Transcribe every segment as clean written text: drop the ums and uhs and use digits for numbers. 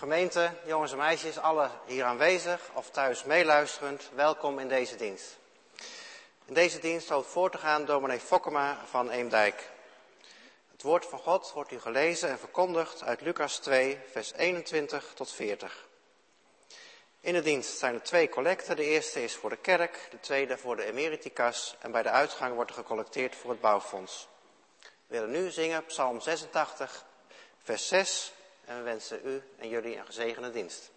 Gemeente, jongens en meisjes, alle hier aanwezig of thuis meeluisterend, welkom in deze dienst. In deze dienst houdt voor te gaan dominee Fokkema van Eemdijk. Het woord van God wordt u gelezen en verkondigd uit Lucas 2, vers 21 tot 40. In de dienst zijn er 2 collecten. De eerste is voor de kerk, de tweede voor de Emeritikas en bij de uitgang wordt er gecollecteerd voor het bouwfonds. We willen nu zingen Psalm 86, vers 6 en we wensen u en jullie een gezegende dienst.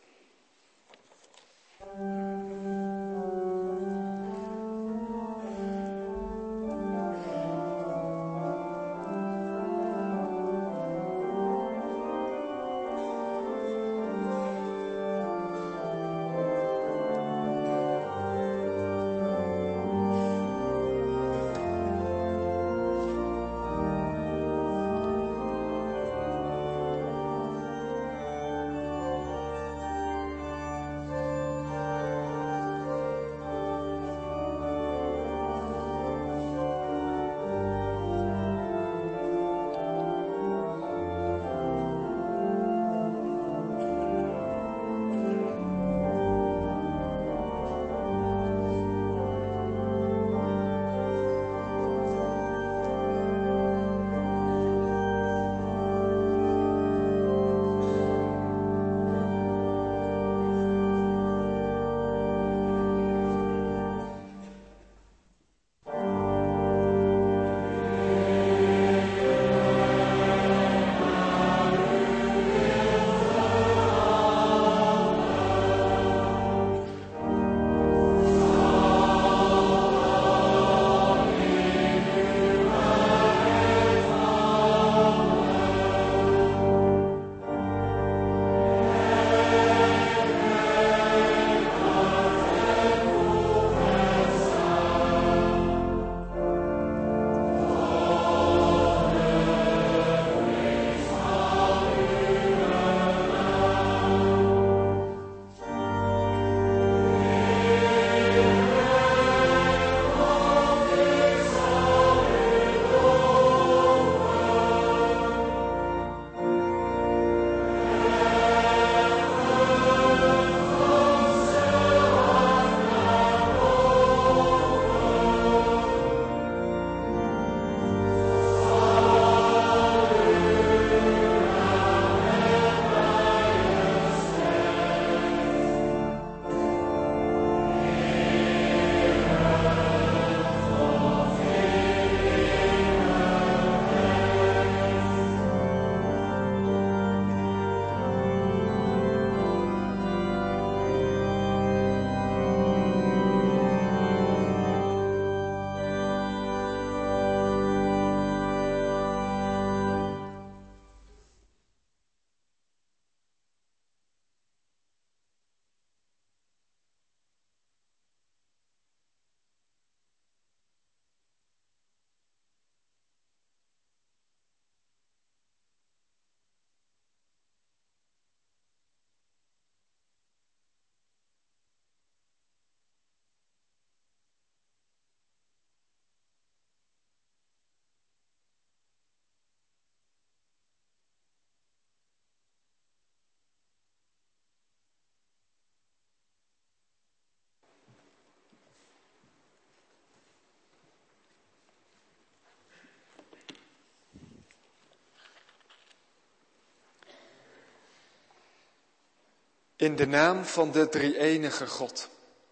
In de naam van de drie-enige God.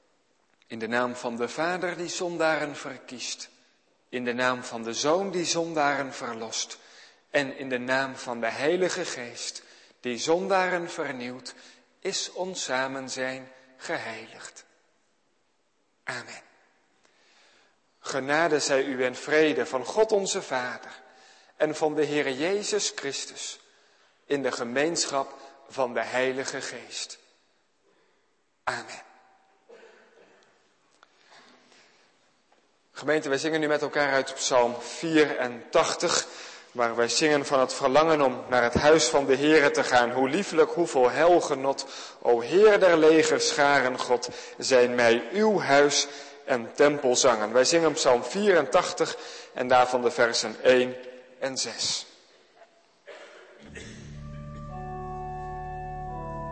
In de naam van de Vader die zondaren verkiest. In de naam van de Zoon die zondaren verlost. En in de naam van de Heilige Geest die zondaren vernieuwt, is ons samenzijn geheiligd. Amen. Genade zij u en vrede van God onze Vader en van de Heere Jezus Christus in de gemeenschap van de Heilige Geest. Amen. Gemeente, wij zingen nu met elkaar uit Psalm 84, waar wij zingen van het verlangen om naar het huis van de Heere te gaan. Hoe lieflijk, hoe vol heilgenot, o Heer der legerscharen God, zijn mij uw huis en tempelzangen. Wij zingen Psalm 84 en daarvan de versen 1 en 6.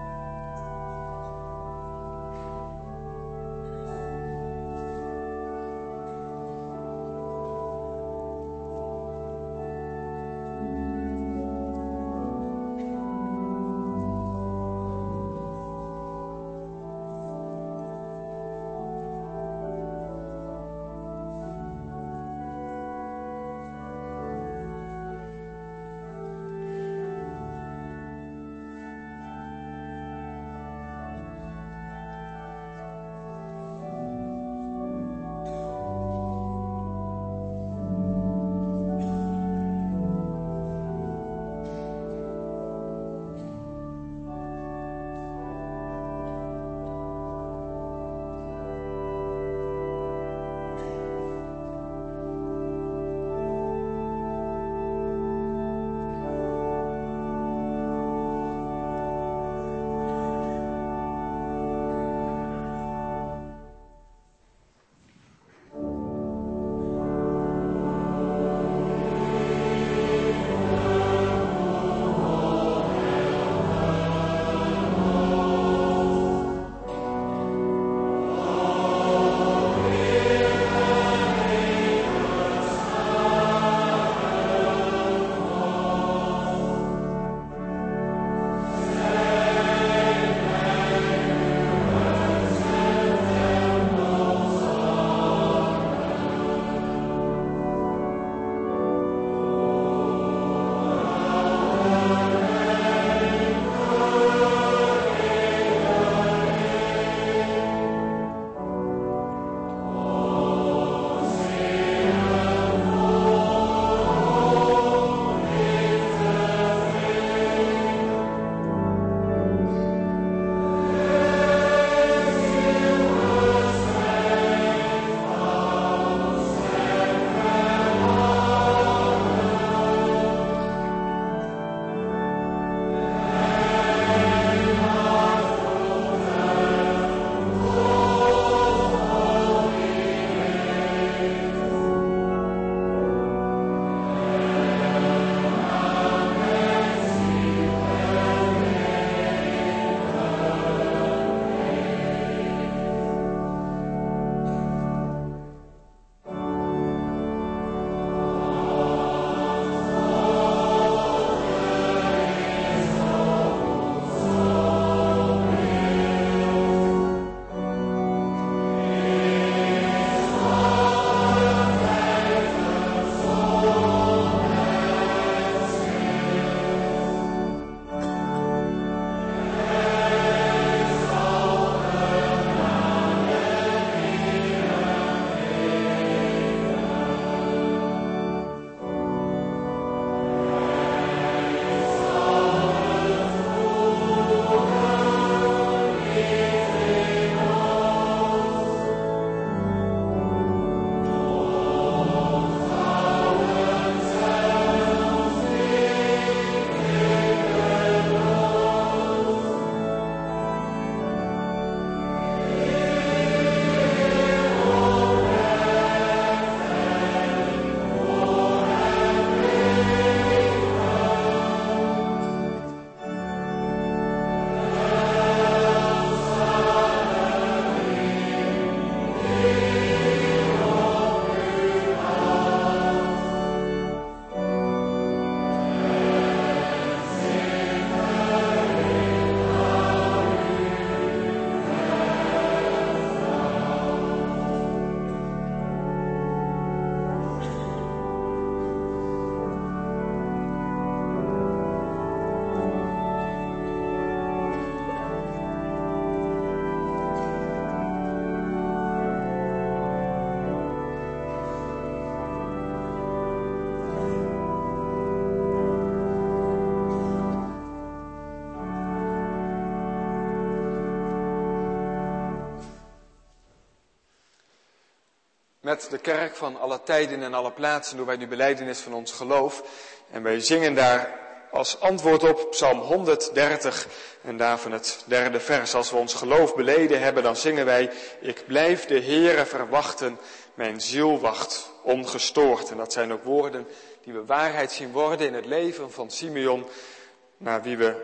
Met de kerk van alle tijden en alle plaatsen doen wij nu belijdenis van ons geloof. En wij zingen daar als antwoord op Psalm 130 en daarvan het 3e vers. Als we ons geloof beleden hebben, dan zingen wij: ik blijf de Heere verwachten, mijn ziel wacht ongestoord. En dat zijn ook woorden die we waarheid zien worden in het leven van Simeon, naar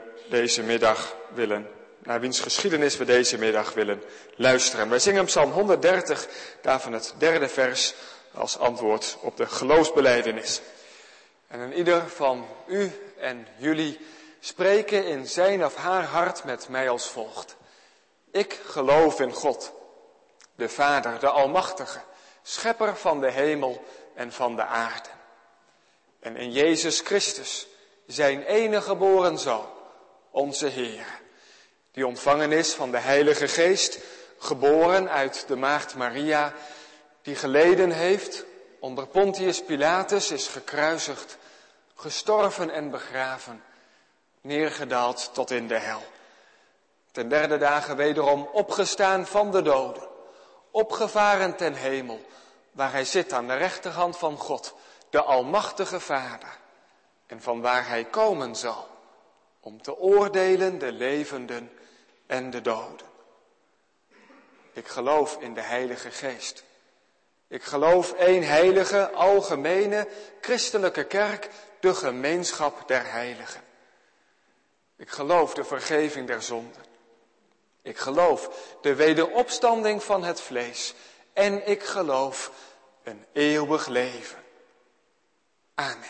wiens geschiedenis we deze middag willen luisteren. Wij zingen Psalm 130, daarvan het 3e vers, als antwoord op de geloofsbelijdenis. En een ieder van u en jullie spreken in zijn of haar hart met mij als volgt. Ik geloof in God, de Vader, de Almachtige, schepper van de hemel en van de aarde. En in Jezus Christus, zijn enige geboren Zoon, onze Heer, die ontvangen is van de Heilige Geest, geboren uit de maagd Maria, die geleden heeft, onder Pontius Pilatus is gekruisigd, gestorven en begraven, neergedaald tot in de hel. Ten 3e dagen wederom opgestaan van de doden, opgevaren ten hemel, waar hij zit aan de rechterhand van God, de Almachtige Vader, en van waar hij komen zal, om te oordelen de levenden en de doden. Ik geloof in de Heilige Geest. Ik geloof één heilige, algemene, christelijke kerk, de gemeenschap der heiligen. Ik geloof de vergeving der zonden. Ik geloof de wederopstanding van het vlees. En ik geloof een eeuwig leven. Amen.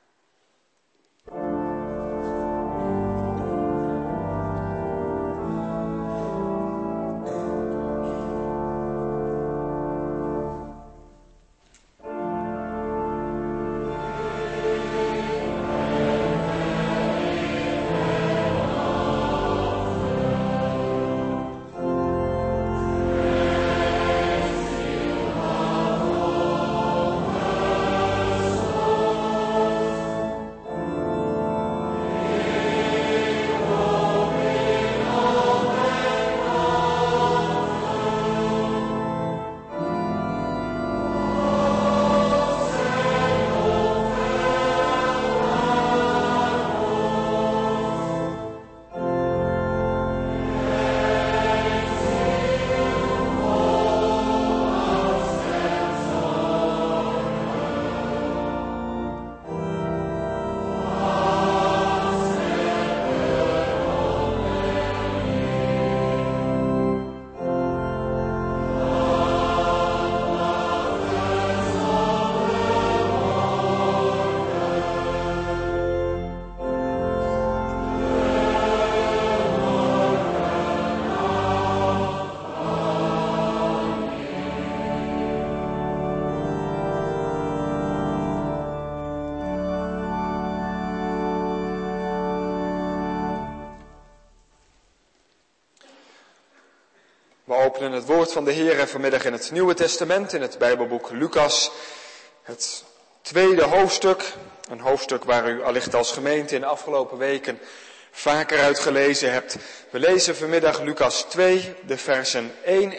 We openen het woord van de Heer vanmiddag in het Nieuwe Testament, in het Bijbelboek Lucas, het 2e hoofdstuk. Een hoofdstuk waar u allicht als gemeente in de afgelopen weken vaker uit gelezen hebt. We lezen vanmiddag Lucas 2, de versen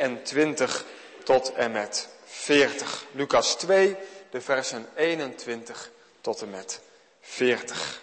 21 tot en met 40. Lucas 2, de versen 21 tot en met 40.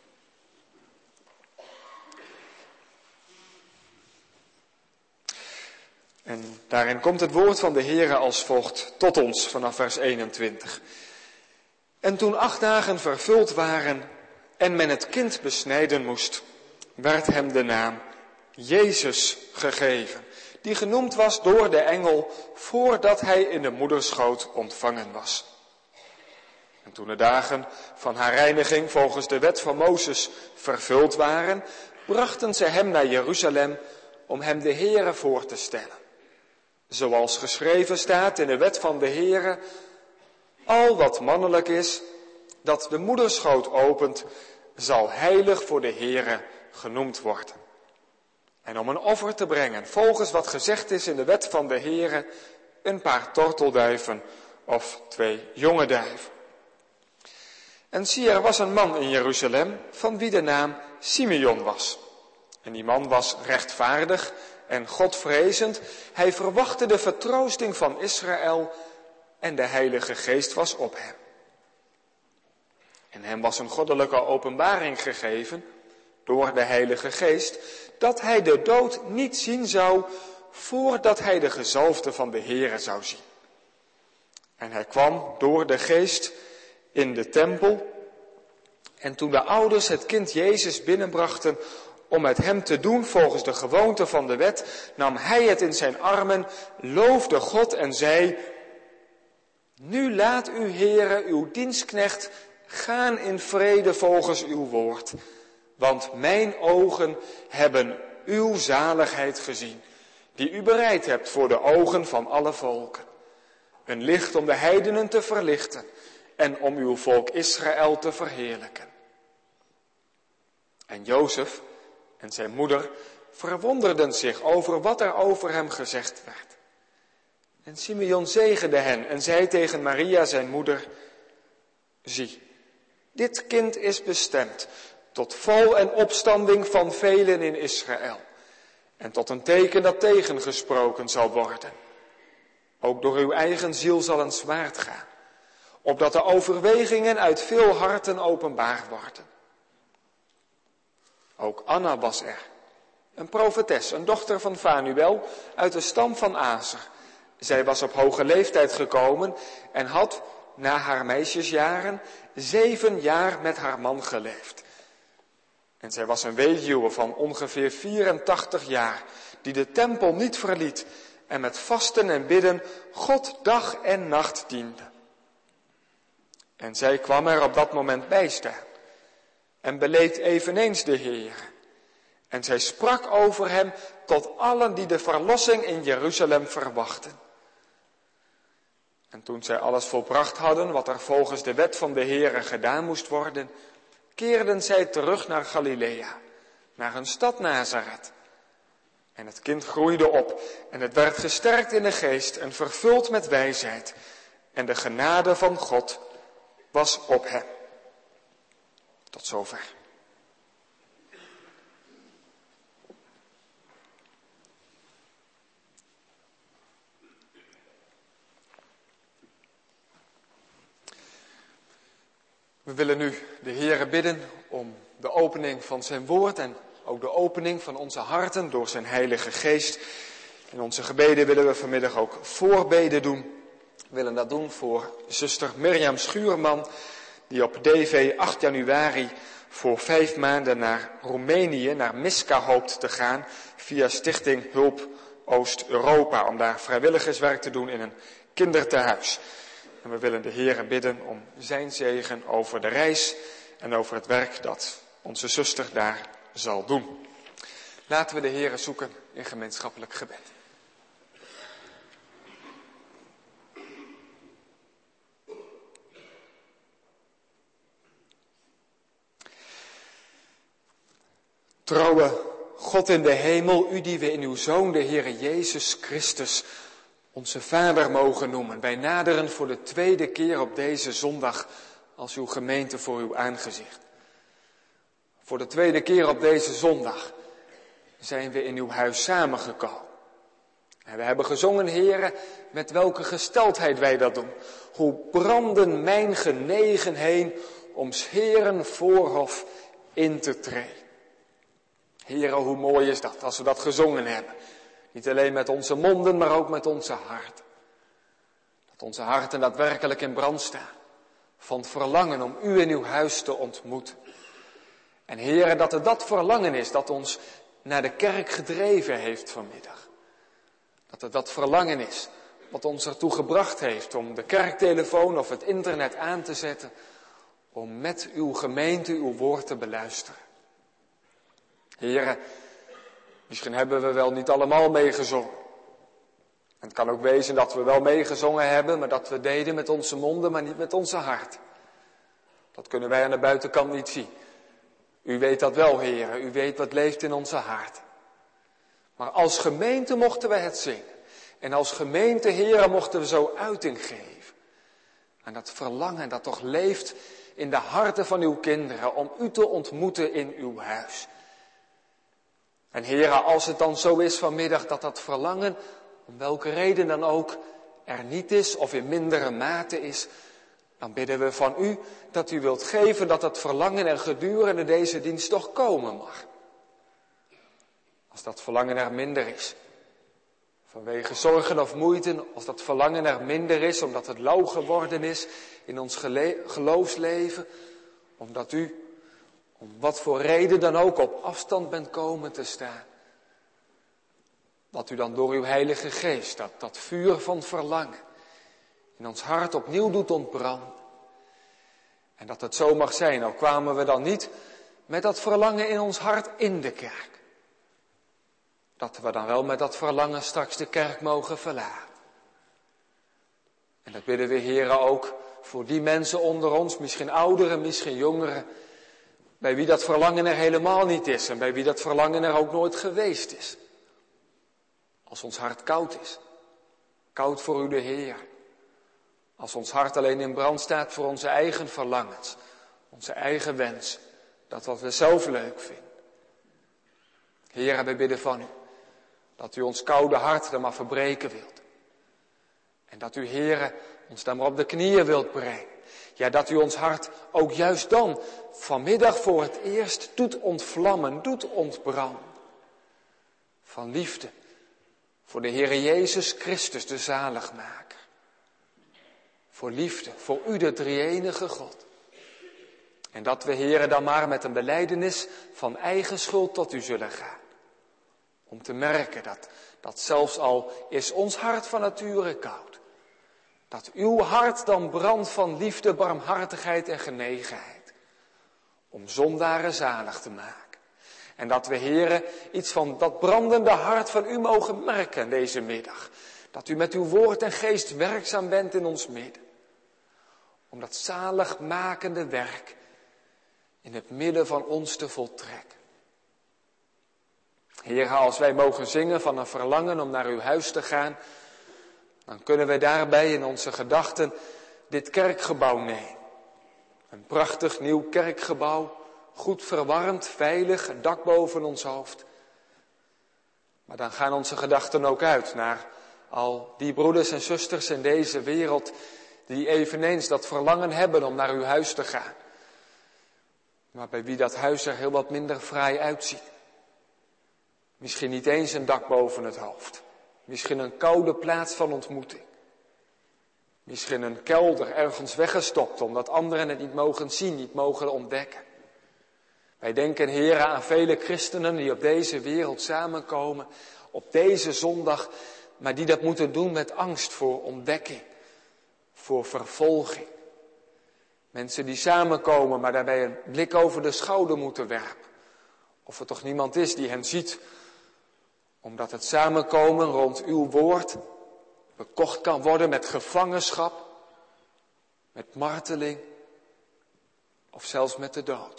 En daarin komt het woord van de Heere als volgt tot ons vanaf vers 21. En toen 8 dagen vervuld waren en men het kind besnijden moest, werd hem de naam Jezus gegeven, die genoemd was door de engel voordat hij in de moederschoot ontvangen was. En toen de dagen van haar reiniging volgens de wet van Mozes vervuld waren, brachten ze hem naar Jeruzalem om hem de Heere voor te stellen. Zoals geschreven staat in de wet van de Heere: al wat mannelijk is, dat de moederschoot opent, zal heilig voor de Heere genoemd worden. En om een offer te brengen, volgens wat gezegd is in de wet van de Heere, een paar tortelduiven of 2 jonge duiven. En zie, er was een man in Jeruzalem, van wie de naam Simeon was. En die man was rechtvaardig en godvrezend. Hij verwachtte de vertroosting van Israël en de Heilige Geest was op hem. En hem was een goddelijke openbaring gegeven door de Heilige Geest, dat hij de dood niet zien zou voordat hij de gezalfde van de Heere zou zien. En hij kwam door de Geest in de tempel. En toen de ouders het kind Jezus binnenbrachten om met hem te doen volgens de gewoonte van de wet, nam hij het in zijn armen, loofde God en zei: Nu laat u, Heere, uw dienstknecht gaan in vrede volgens uw woord. Want mijn ogen hebben uw zaligheid gezien, die u bereid hebt voor de ogen van alle volken. Een licht om de heidenen te verlichten en om uw volk Israël te verheerlijken. En Jozef en zijn moeder verwonderden zich over wat er over hem gezegd werd. En Simeon zegende hen en zei tegen Maria zijn moeder: Zie, dit kind is bestemd tot val en opstanding van velen in Israël. En tot een teken dat tegengesproken zal worden. Ook door uw eigen ziel zal een zwaard gaan, opdat de overwegingen uit veel harten openbaar worden. Ook Anna was er, een profetes, een dochter van Fanuel, uit de stam van Aser. Zij was op hoge leeftijd gekomen en had, na haar meisjesjaren, 7 jaar met haar man geleefd. En zij was een weduwe van ongeveer 84 jaar, die de tempel niet verliet en met vasten en bidden God dag en nacht diende. En zij kwam er op dat moment bij staan en beleed eveneens de Heer. En zij sprak over hem tot allen die de verlossing in Jeruzalem verwachten. En toen zij alles volbracht hadden wat er volgens de wet van de Heere gedaan moest worden, keerden zij terug naar Galilea, naar hun stad Nazareth. En het kind groeide op en het werd gesterkt in de geest en vervuld met wijsheid. En de genade van God was op hem. Tot zover. We willen nu de Heere bidden om de opening van zijn woord en ook de opening van onze harten door zijn Heilige Geest. In onze gebeden willen we vanmiddag ook voorbeden doen. We willen dat doen voor zuster Mirjam Schuurman, die op DV 8 januari voor 5 maanden naar Roemenië, naar Misca hoopt te gaan, via Stichting Hulp Oost-Europa, om daar vrijwilligerswerk te doen in een kindertehuis. En we willen de Heere bidden om zijn zegen over de reis en over het werk dat onze zuster daar zal doen. Laten we de Heere zoeken in gemeenschappelijk gebed. Trouwe God in de hemel, u die we in uw Zoon, de Heere Jezus Christus, onze Vader mogen noemen. Wij naderen voor de 2e keer op deze zondag als uw gemeente voor uw aangezicht. Voor de 2e keer op deze zondag zijn we in uw huis samengekomen. En we hebben gezongen, Heere, met welke gesteldheid wij dat doen. Hoe branden mijn genegen heen om 's Heeren voorhof in te treden. Heere, hoe mooi is dat als we dat gezongen hebben. Niet alleen met onze monden, maar ook met onze harten. Dat onze harten daadwerkelijk in brand staan. Van het verlangen om u in uw huis te ontmoeten. En Heere, dat het dat verlangen is dat ons naar de kerk gedreven heeft vanmiddag. Dat het dat verlangen is wat ons ertoe gebracht heeft om de kerktelefoon of het internet aan te zetten. Om met uw gemeente uw woord te beluisteren. Heere, misschien hebben we wel niet allemaal meegezongen. En het kan ook wezen dat we wel meegezongen hebben, maar dat we deden met onze monden, maar niet met onze hart. Dat kunnen wij aan de buitenkant niet zien. U weet dat wel, Heere. U weet wat leeft in onze hart. Maar als gemeente mochten we het zingen. En als gemeente, Heere, mochten we zo uiting geven. En dat verlangen dat toch leeft in de harten van uw kinderen om u te ontmoeten in uw huis. En Heere, als het dan zo is vanmiddag dat dat verlangen, om welke reden dan ook, er niet is of in mindere mate is, dan bidden we van u dat u wilt geven dat het verlangen er gedurende deze dienst toch komen mag. Als dat verlangen er minder is, vanwege zorgen of moeite, als dat verlangen er minder is, omdat het lauw geworden is in ons geloofsleven, omdat u, om wat voor reden dan ook, op afstand bent komen te staan. Dat u dan door uw Heilige Geest dat vuur van verlangen in ons hart opnieuw doet ontbranden. En dat het zo mag zijn, al kwamen we dan niet met dat verlangen in ons hart in de kerk. Dat we dan wel met dat verlangen straks de kerk mogen verlaten. En dat bidden we, Heere, ook voor die mensen onder ons, misschien ouderen, misschien jongeren, bij wie dat verlangen er helemaal niet is en bij wie dat verlangen er ook nooit geweest is. Als ons hart koud is, koud voor u de Heer. Als ons hart alleen in brand staat voor onze eigen verlangens, onze eigen wens, dat wat we zelf leuk vinden. Heer, wij bidden van u, dat u ons koude hart er maar verbreken wilt. En dat u, Heer, ons daar maar op de knieën wilt brengen. Ja, dat u ons hart ook juist dan, vanmiddag voor het eerst, doet ontvlammen, doet ontbranden. Van liefde voor de Heere Jezus Christus, de zaligmaker. Voor liefde, voor u, de drie-enige God. En dat we, Heere, dan maar met een belijdenis van eigen schuld tot u zullen gaan. Om te merken dat zelfs al is ons hart van nature koud, dat uw hart dan brandt van liefde, barmhartigheid en genegenheid. Om zondaren zalig te maken. En dat we, Heere, iets van dat brandende hart van u mogen merken deze middag. Dat u met uw woord en geest werkzaam bent in ons midden. Om dat zaligmakende werk in het midden van ons te voltrekken. Heer, als wij mogen zingen van een verlangen om naar uw huis te gaan, dan kunnen we daarbij in onze gedachten dit kerkgebouw nemen. Een prachtig nieuw kerkgebouw, goed verwarmd, veilig, een dak boven ons hoofd. Maar dan gaan onze gedachten ook uit naar al die broeders en zusters in deze wereld die eveneens dat verlangen hebben om naar uw huis te gaan. Maar bij wie dat huis er heel wat minder fraai uitziet. Misschien niet eens een dak boven het hoofd. Misschien een koude plaats van ontmoeting. Misschien een kelder ergens weggestopt omdat anderen het niet mogen zien, niet mogen ontdekken. Wij denken, Heere, aan vele christenen die op deze wereld samenkomen, op deze zondag, maar die dat moeten doen met angst voor ontdekking, voor vervolging. Mensen die samenkomen, maar daarbij een blik over de schouder moeten werpen. Of er toch niemand is die hen ziet, omdat het samenkomen rond uw woord bekocht kan worden met gevangenschap, met marteling of zelfs met de dood.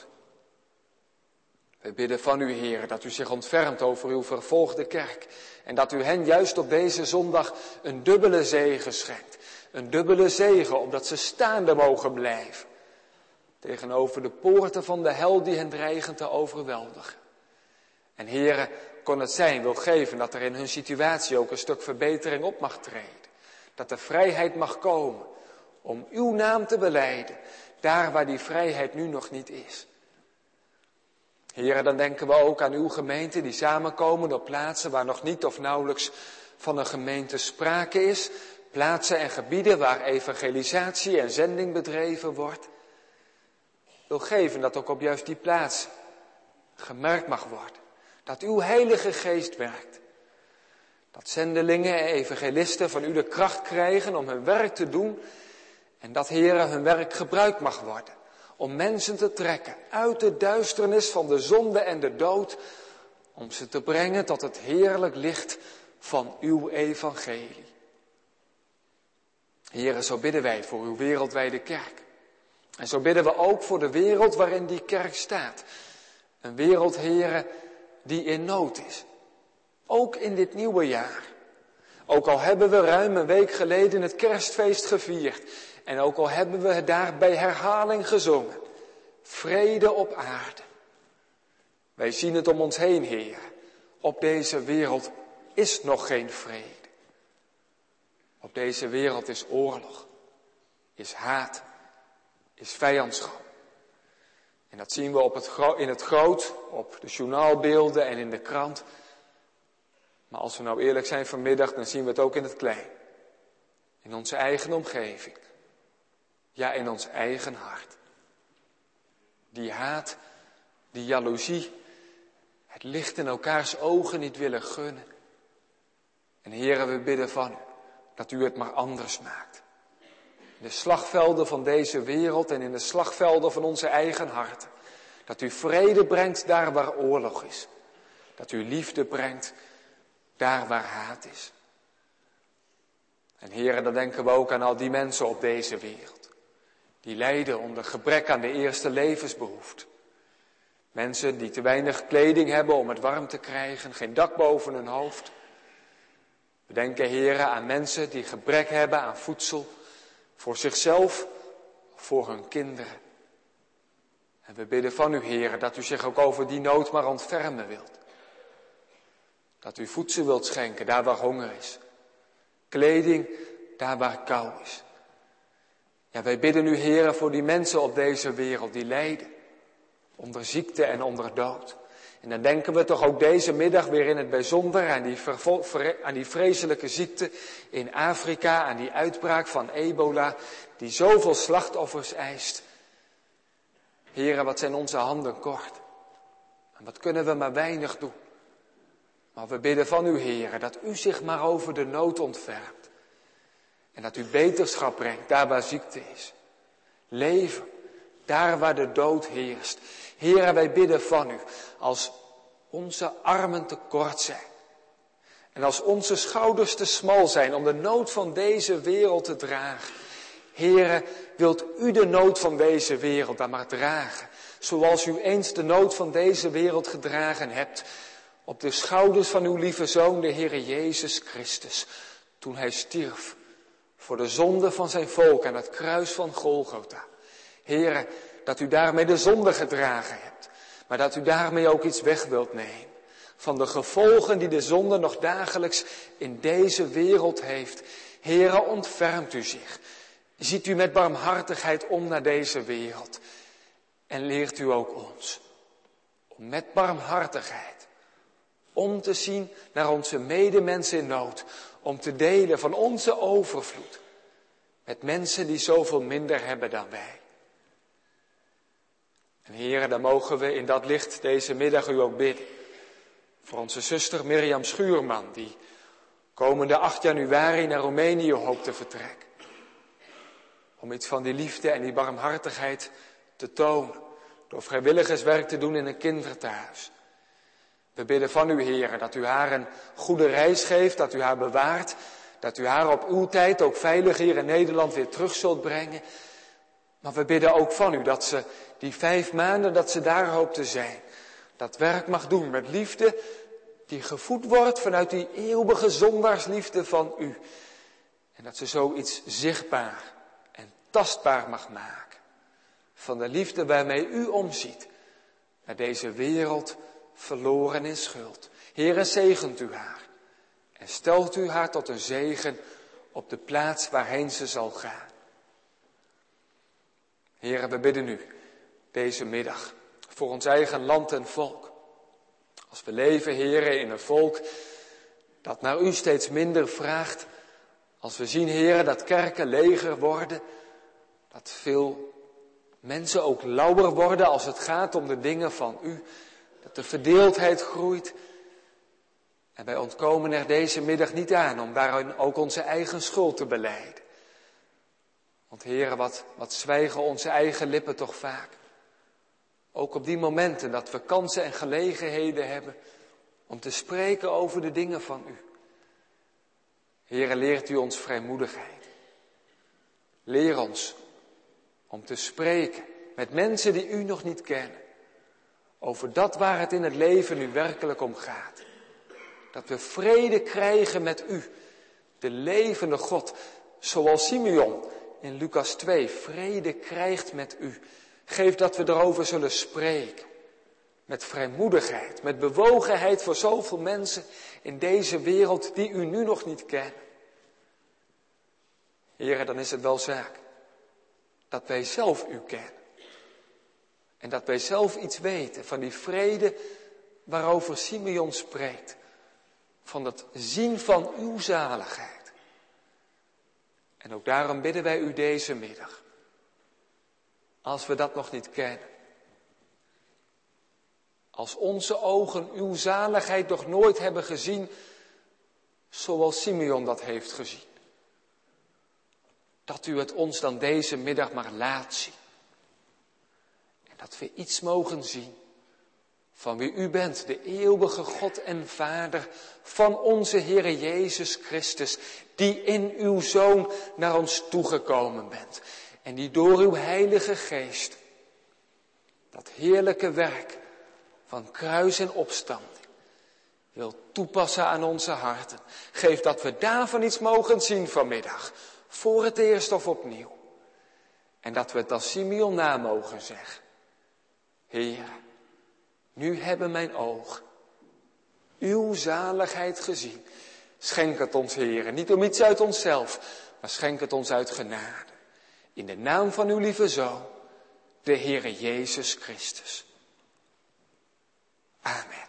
Wij bidden van u, Heer, dat u zich ontfermt over uw vervolgde kerk en dat u hen juist op deze zondag een dubbele zegen schenkt. Een dubbele zegen, opdat ze staande mogen blijven tegenover de poorten van de hel die hen dreigen te overweldigen. En Heere, kon het zijn, wil geven dat er in hun situatie ook een stuk verbetering op mag treden. Dat er vrijheid mag komen om uw naam te belijden, daar waar die vrijheid nu nog niet is. Heere, dan denken we ook aan uw gemeente die samenkomen op plaatsen waar nog niet of nauwelijks van een gemeente sprake is. Plaatsen en gebieden waar evangelisatie en zending bedreven wordt. Wil geven dat ook op juist die plaatsen gemerkt mag worden. Dat uw Heilige Geest werkt. Dat zendelingen en evangelisten van u de kracht krijgen om hun werk te doen. En dat, Heere, hun werk gebruikt mag worden. Om mensen te trekken uit de duisternis van de zonde en de dood. Om ze te brengen tot het heerlijk licht van uw evangelie. Heere, zo bidden wij voor uw wereldwijde kerk. En zo bidden we ook voor de wereld waarin die kerk staat. Een wereld, Heere, die in nood is. Ook in dit nieuwe jaar. Ook al hebben we ruim een week geleden het kerstfeest gevierd. En ook al hebben we het daar bij herhaling gezongen. Vrede op aarde. Wij zien het om ons heen, Heer. Op deze wereld is nog geen vrede. Op deze wereld is oorlog, is haat, is vijandschap. En dat zien we in het groot, op de journaalbeelden en in de krant. Maar als we nou eerlijk zijn vanmiddag, dan zien we het ook in het klein. In onze eigen omgeving. Ja, in ons eigen hart. Die haat, die jaloezie, het licht in elkaars ogen niet willen gunnen. En Heere, we bidden van u dat u het maar anders maakt. In de slagvelden van deze wereld en in de slagvelden van onze eigen harten. Dat u vrede brengt daar waar oorlog is. Dat u liefde brengt daar waar haat is. En Heere, dan denken we ook aan al die mensen op deze wereld. Die lijden onder gebrek aan de eerste levensbehoeften. Mensen die te weinig kleding hebben om het warm te krijgen, geen dak boven hun hoofd. We denken, Heere, aan mensen die gebrek hebben aan voedsel voor zichzelf of voor hun kinderen. En we bidden van u, Heere, dat u zich ook over die nood maar ontfermen wilt. Dat u voedsel wilt schenken daar waar honger is. Kleding daar waar kou is. Ja, wij bidden u, Heere, voor die mensen op deze wereld die lijden. Onder ziekte en onder dood. En dan denken we toch ook deze middag weer in het bijzonder aan die vreselijke ziekte in Afrika, aan die uitbraak van ebola, die zoveel slachtoffers eist. Heere, wat zijn onze handen kort. En wat kunnen we maar weinig doen. Maar we bidden van u, Heere, dat u zich maar over de nood ontfermt. En dat u beterschap brengt daar waar ziekte is. Leven, daar waar de dood heerst. Heere, wij bidden van u, als onze armen te kort zijn. En als onze schouders te smal zijn om de nood van deze wereld te dragen. Heere, wilt u de nood van deze wereld dan maar dragen. Zoals u eens de nood van deze wereld gedragen hebt. Op de schouders van uw lieve Zoon, de Heere Jezus Christus. Toen hij stierf voor de zonde van zijn volk aan het kruis van Golgotha. Heere, dat u daarmee de zonde gedragen hebt. Maar dat u daarmee ook iets weg wilt nemen. Van de gevolgen die de zonde nog dagelijks in deze wereld heeft. Heere, ontfermt u zich. Ziet u met barmhartigheid om naar deze wereld. En leert u ook ons om met barmhartigheid om te zien naar onze medemensen in nood. Om te delen van onze overvloed met mensen die zoveel minder hebben dan wij. En Heere, dan mogen we in dat licht deze middag u ook bidden. Voor onze zuster Mirjam Schuurman, die komende 8 januari naar Roemenië hoopt te vertrekken. Om iets van die liefde en die barmhartigheid te tonen. Door vrijwilligerswerk te doen in een kinderthuis. We bidden van u, Heere, dat u haar een goede reis geeft, dat u haar bewaart. Dat u haar op uw tijd ook veilig hier in Nederland weer terug zult brengen. Maar we bidden ook van u dat ze die 5 maanden dat ze daar hoopt te zijn. Dat werk mag doen met liefde die gevoed wordt vanuit die eeuwige zondaarsliefde van u. En dat ze zoiets zichtbaar en tastbaar mag maken. Van de liefde waarmee u omziet naar deze wereld verloren in schuld. Heere, zegent u haar. En stelt u haar tot een zegen op de plaats waarheen ze zal gaan. Heere, we bidden u deze middag voor ons eigen land en volk. Als we leven, Heere, in een volk dat naar u steeds minder vraagt. Als we zien, Heere, dat kerken leger worden. Dat veel mensen ook lauwer worden als het gaat om de dingen van u. Dat de verdeeldheid groeit. En wij ontkomen er deze middag niet aan om daarin ook onze eigen schuld te belijden. Want Heere, wat zwijgen onze eigen lippen toch vaak. Ook op die momenten dat we kansen en gelegenheden hebben om te spreken over de dingen van u. Heere, leert u ons vrijmoedigheid. Leer ons om te spreken met mensen die u nog niet kennen. Over dat waar het in het leven nu werkelijk om gaat. Dat we vrede krijgen met u, de levende God. Zoals Simeon in Lucas 2 vrede krijgt met u. Geef dat we erover zullen spreken. Met vrijmoedigheid, met bewogenheid voor zoveel mensen in deze wereld die u nu nog niet kennen. Heere, dan is het wel zaak dat wij zelf u kennen. En dat wij zelf iets weten van die vrede waarover Simeon spreekt. Van het zien van uw zaligheid. En ook daarom bidden wij u deze middag. Als we dat nog niet kennen. Als onze ogen uw zaligheid nog nooit hebben gezien, zoals Simeon dat heeft gezien. Dat u het ons dan deze middag maar laat zien. En dat we iets mogen zien van wie u bent, de eeuwige God en Vader van onze Heere Jezus Christus, die in uw Zoon naar ons toegekomen bent. En die door uw Heilige Geest dat heerlijke werk van kruis en opstanding wil toepassen aan onze harten. Geef dat we daarvan iets mogen zien vanmiddag, voor het eerst of opnieuw. En dat we het als Simeon na mogen zeggen. Heer, nu hebben mijn ogen uw zaligheid gezien. Schenk het ons, Heer, niet om iets uit onszelf, maar schenk het ons uit genade. In de naam van uw lieve Zoon, de Heere Jezus Christus. Amen.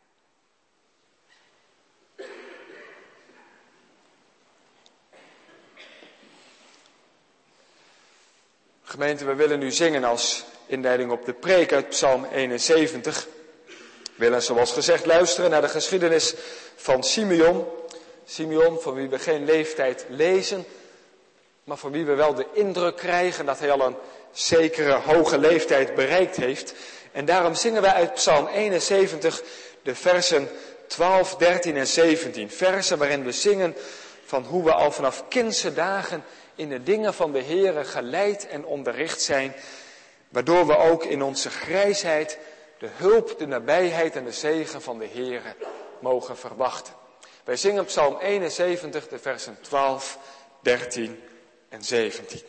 Gemeente, we willen nu zingen als inleiding op de preek uit Psalm 71. We willen zoals gezegd luisteren naar de geschiedenis van Simeon. Simeon, van wie we geen leeftijd lezen, maar van wie we wel de indruk krijgen dat hij al een zekere hoge leeftijd bereikt heeft. En daarom zingen wij uit Psalm 71 de versen 12, 13 en 17. Versen waarin we zingen van hoe we al vanaf kindse dagen in de dingen van de Heere geleid en onderricht zijn, waardoor we ook in onze grijsheid de hulp, de nabijheid en de zegen van de Heere mogen verwachten. Wij zingen Psalm 71 de versen 12, 13 en 17.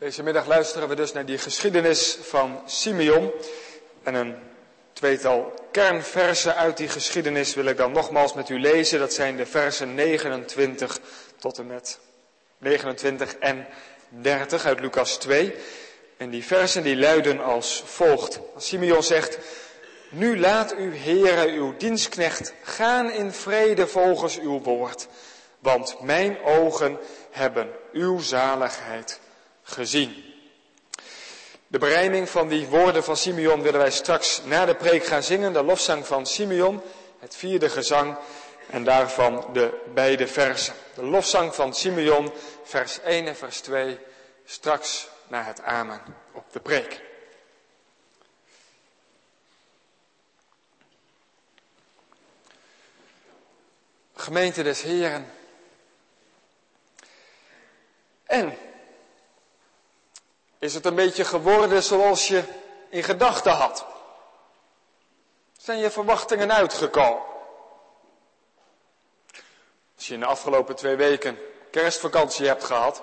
Deze middag luisteren we dus naar die geschiedenis van Simeon. En een tweetal kernversen uit die geschiedenis wil ik dan nogmaals met u lezen. Dat zijn de versen 29 tot en met 29 en 30 uit Lucas 2. En die versen die luiden als volgt. Simeon zegt: Nu laat u, Heere, uw dienstknecht gaan in vrede volgens uw woord. Want mijn ogen hebben uw zaligheid gezien. De berijming van die woorden van Simeon willen wij straks na de preek gaan zingen. De lofzang van Simeon, het vierde gezang en daarvan de beide versen. De lofzang van Simeon, vers 1 en vers 2, straks na het amen op de preek. Gemeente des Heren. En is het een beetje geworden zoals je in gedachten had? Zijn je verwachtingen uitgekomen? Als je in de afgelopen 2 weken kerstvakantie hebt gehad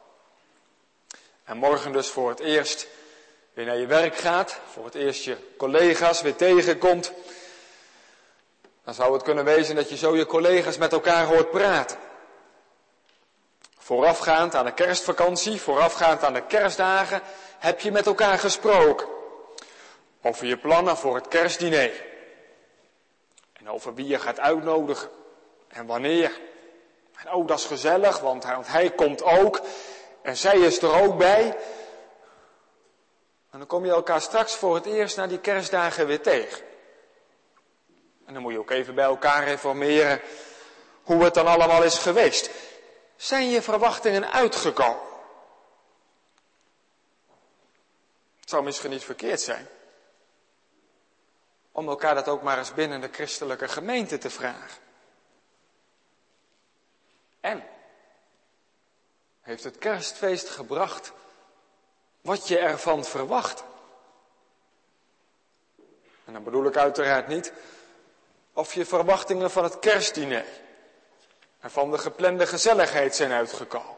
en morgen dus voor het eerst weer naar je werk gaat, voor het eerst je collega's weer tegenkomt, dan zou het kunnen wezen dat je zo je collega's met elkaar hoort praten. Voorafgaand aan de kerstvakantie, voorafgaand aan de kerstdagen, heb je met elkaar gesproken. Over je plannen voor het kerstdiner. En over wie je gaat uitnodigen. En wanneer. En oh, dat is gezellig, want hij komt ook. En zij is er ook bij. En dan kom je elkaar straks voor het eerst na die kerstdagen weer tegen. En dan moet je ook even bij elkaar informeren hoe het dan allemaal is geweest. Zijn je verwachtingen uitgekomen? Het zou misschien niet verkeerd zijn om elkaar dat ook maar eens binnen de christelijke gemeente te vragen. En heeft het kerstfeest gebracht wat je ervan verwacht? En dan bedoel ik uiteraard niet of je verwachtingen van het kerstdiner en van de geplande gezelligheid zijn uitgekomen.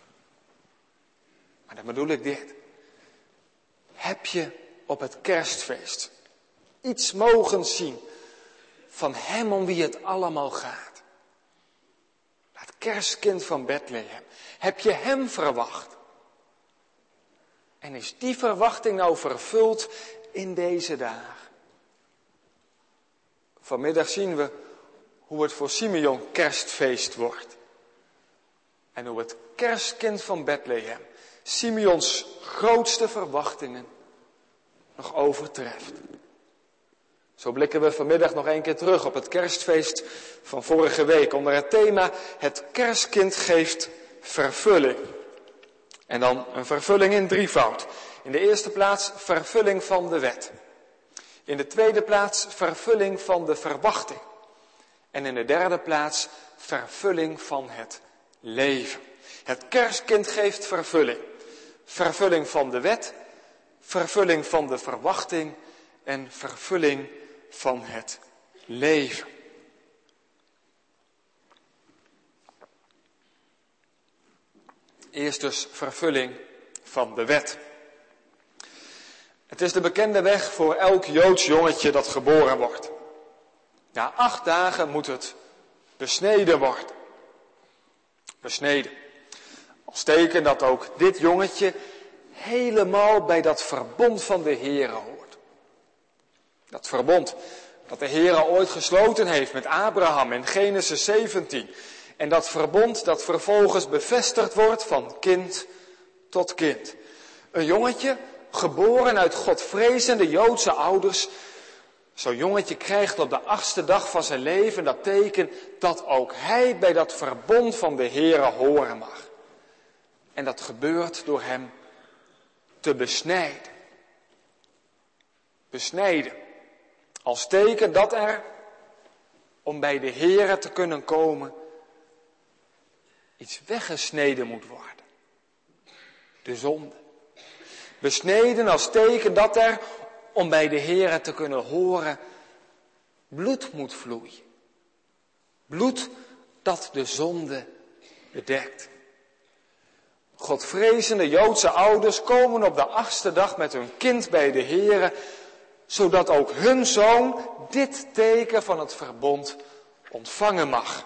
Maar dan bedoel ik dit. Heb je op het kerstfeest iets mogen zien van hem om wie het allemaal gaat? Het kerstkind van Bethlehem. Heb je hem verwacht? En is die verwachting nou vervuld in deze dagen? Vanmiddag zien we hoe het voor Simeon kerstfeest wordt. En hoe het kerstkind van Bethlehem Simeons grootste verwachtingen nog overtreft. Zo blikken we vanmiddag nog 1 keer terug op het kerstfeest van vorige week. Onder het thema: het kerstkind geeft vervulling. En dan een vervulling in drievoud. In de eerste plaats vervulling van de wet. In de tweede plaats vervulling van de verwachting. En in de derde plaats vervulling van het leven. Het kerstkind geeft vervulling. Vervulling van de wet, vervulling van de verwachting en vervulling van het leven. Eerst dus vervulling van de wet. Het is de bekende weg voor elk Joods jongetje dat geboren wordt. Na 8 dagen moet het besneden worden. Besneden. Als teken dat ook dit jongetje helemaal bij dat verbond van de Heere hoort. Dat verbond dat de Heere ooit gesloten heeft met Abraham in Genesis 17. En dat verbond dat vervolgens bevestigd wordt van kind tot kind. Een jongetje geboren uit godvrezende Joodse ouders. Zo'n jongetje krijgt op de 8e dag van zijn leven dat teken dat ook hij bij dat verbond van de Heere horen mag. En dat gebeurt door hem te besnijden. Besnijden. Als teken dat er, om bij de Heere te kunnen komen, iets weggesneden moet worden. De zonde. Besneden als teken dat er, om bij de Heere te kunnen horen, bloed moet vloeien. Bloed dat de zonde bedekt. Godvrezende Joodse ouders komen op de 8e dag met hun kind bij de Here, zodat ook hun zoon dit teken van het verbond ontvangen mag.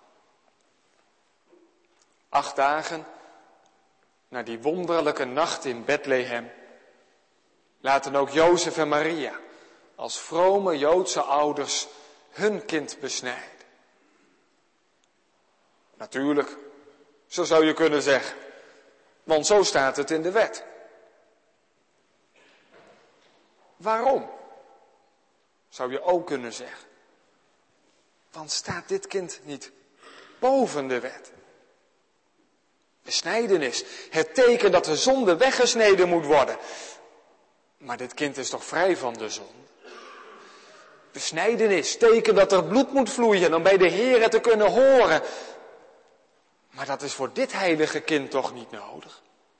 8 dagen na die wonderlijke nacht in Bethlehem laten ook Jozef en Maria als vrome Joodse ouders hun kind besnijden. Natuurlijk, zo zou je kunnen zeggen, want zo staat het in de wet. Waarom? Zou je ook kunnen zeggen. Want staat dit kind niet boven de wet? Besnijdenis, het teken dat de zonde weggesneden moet worden. Maar dit kind is toch vrij van de zonde? Besnijdenis, teken dat er bloed moet vloeien om bij de Here te kunnen horen. Maar dat is voor dit heilige kind toch niet nodig?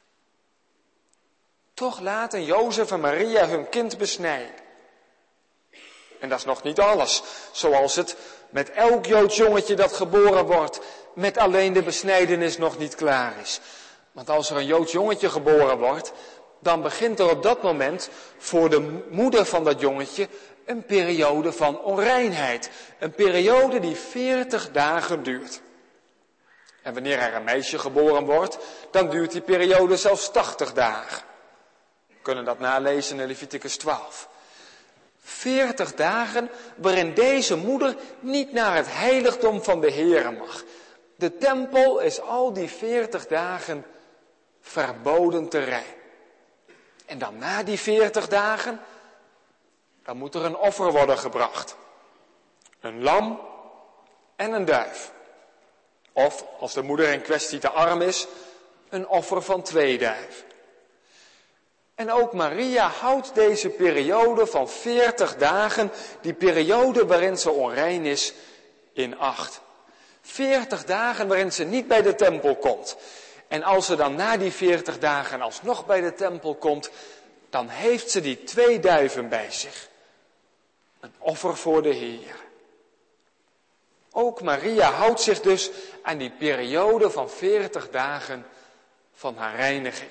Toch laten Jozef en Maria hun kind besnijden. En dat is nog niet alles, zoals het met elk Joods jongetje dat geboren wordt, met alleen de besnijdenis nog niet klaar is. Want als er een Joods jongetje geboren wordt, dan begint er op dat moment voor de moeder van dat jongetje een periode van onreinheid. Een periode die 40 dagen duurt. En wanneer er een meisje geboren wordt, dan duurt die periode zelfs 80 dagen. We kunnen dat nalezen in Leviticus 12. 40 dagen waarin deze moeder niet naar het heiligdom van de Here mag. De tempel is al die 40 dagen verboden terrein. En dan na die 40 dagen, dan moet er een offer worden gebracht. Een lam en een duif. Of, als de moeder in kwestie te arm is, een offer van 2 duiven. En ook Maria houdt deze periode van 40 dagen, die periode waarin ze onrein is, in acht. 40 dagen waarin ze niet bij de tempel komt. En als ze dan na die 40 dagen alsnog bij de tempel komt, dan heeft ze die 2 duiven bij zich. Een offer voor de Heer. Ook Maria houdt zich dus aan die periode van 40 dagen van haar reiniging.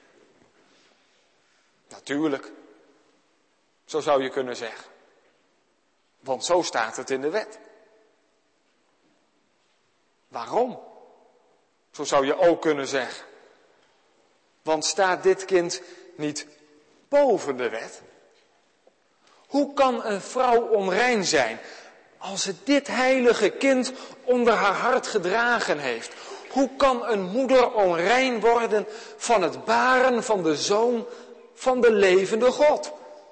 Natuurlijk, zo zou je kunnen zeggen. Want zo staat het in de wet. Waarom? Zo zou je ook kunnen zeggen. Want staat dit kind niet boven de wet? Hoe kan een vrouw onrein zijn als ze dit heilige kind onder haar hart gedragen heeft? Hoe kan een moeder onrein worden van het baren van de zoon van de levende God?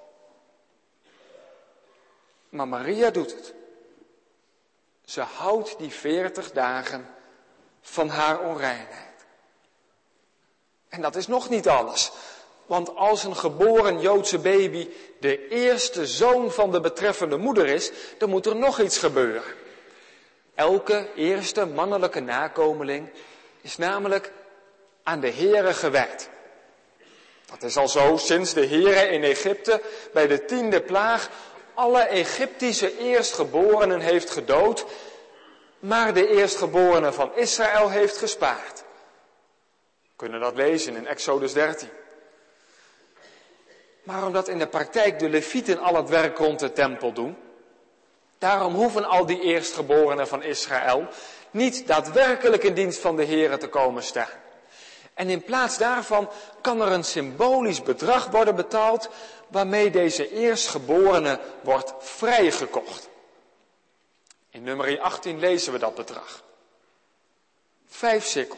Maar Maria doet het. Ze houdt die 40 dagen van haar onreinheid. En dat is nog niet alles. Want als een geboren Joodse baby de eerste zoon van de betreffende moeder is, dan moet er nog iets gebeuren. Elke eerste mannelijke nakomeling is namelijk aan de Here gewijd. Dat is al zo sinds de Here in Egypte bij de 10e plaag alle Egyptische eerstgeborenen heeft gedood, maar de eerstgeborenen van Israël heeft gespaard. We kunnen dat lezen in Exodus 13. Maar omdat in de praktijk de Levieten al het werk rond de tempel doen, daarom hoeven al die eerstgeborenen van Israël niet daadwerkelijk in dienst van de Here te komen staan. En in plaats daarvan kan er een symbolisch bedrag worden betaald waarmee deze eerstgeborene wordt vrijgekocht. In Numeri 18 lezen we dat bedrag. 5 sikkel.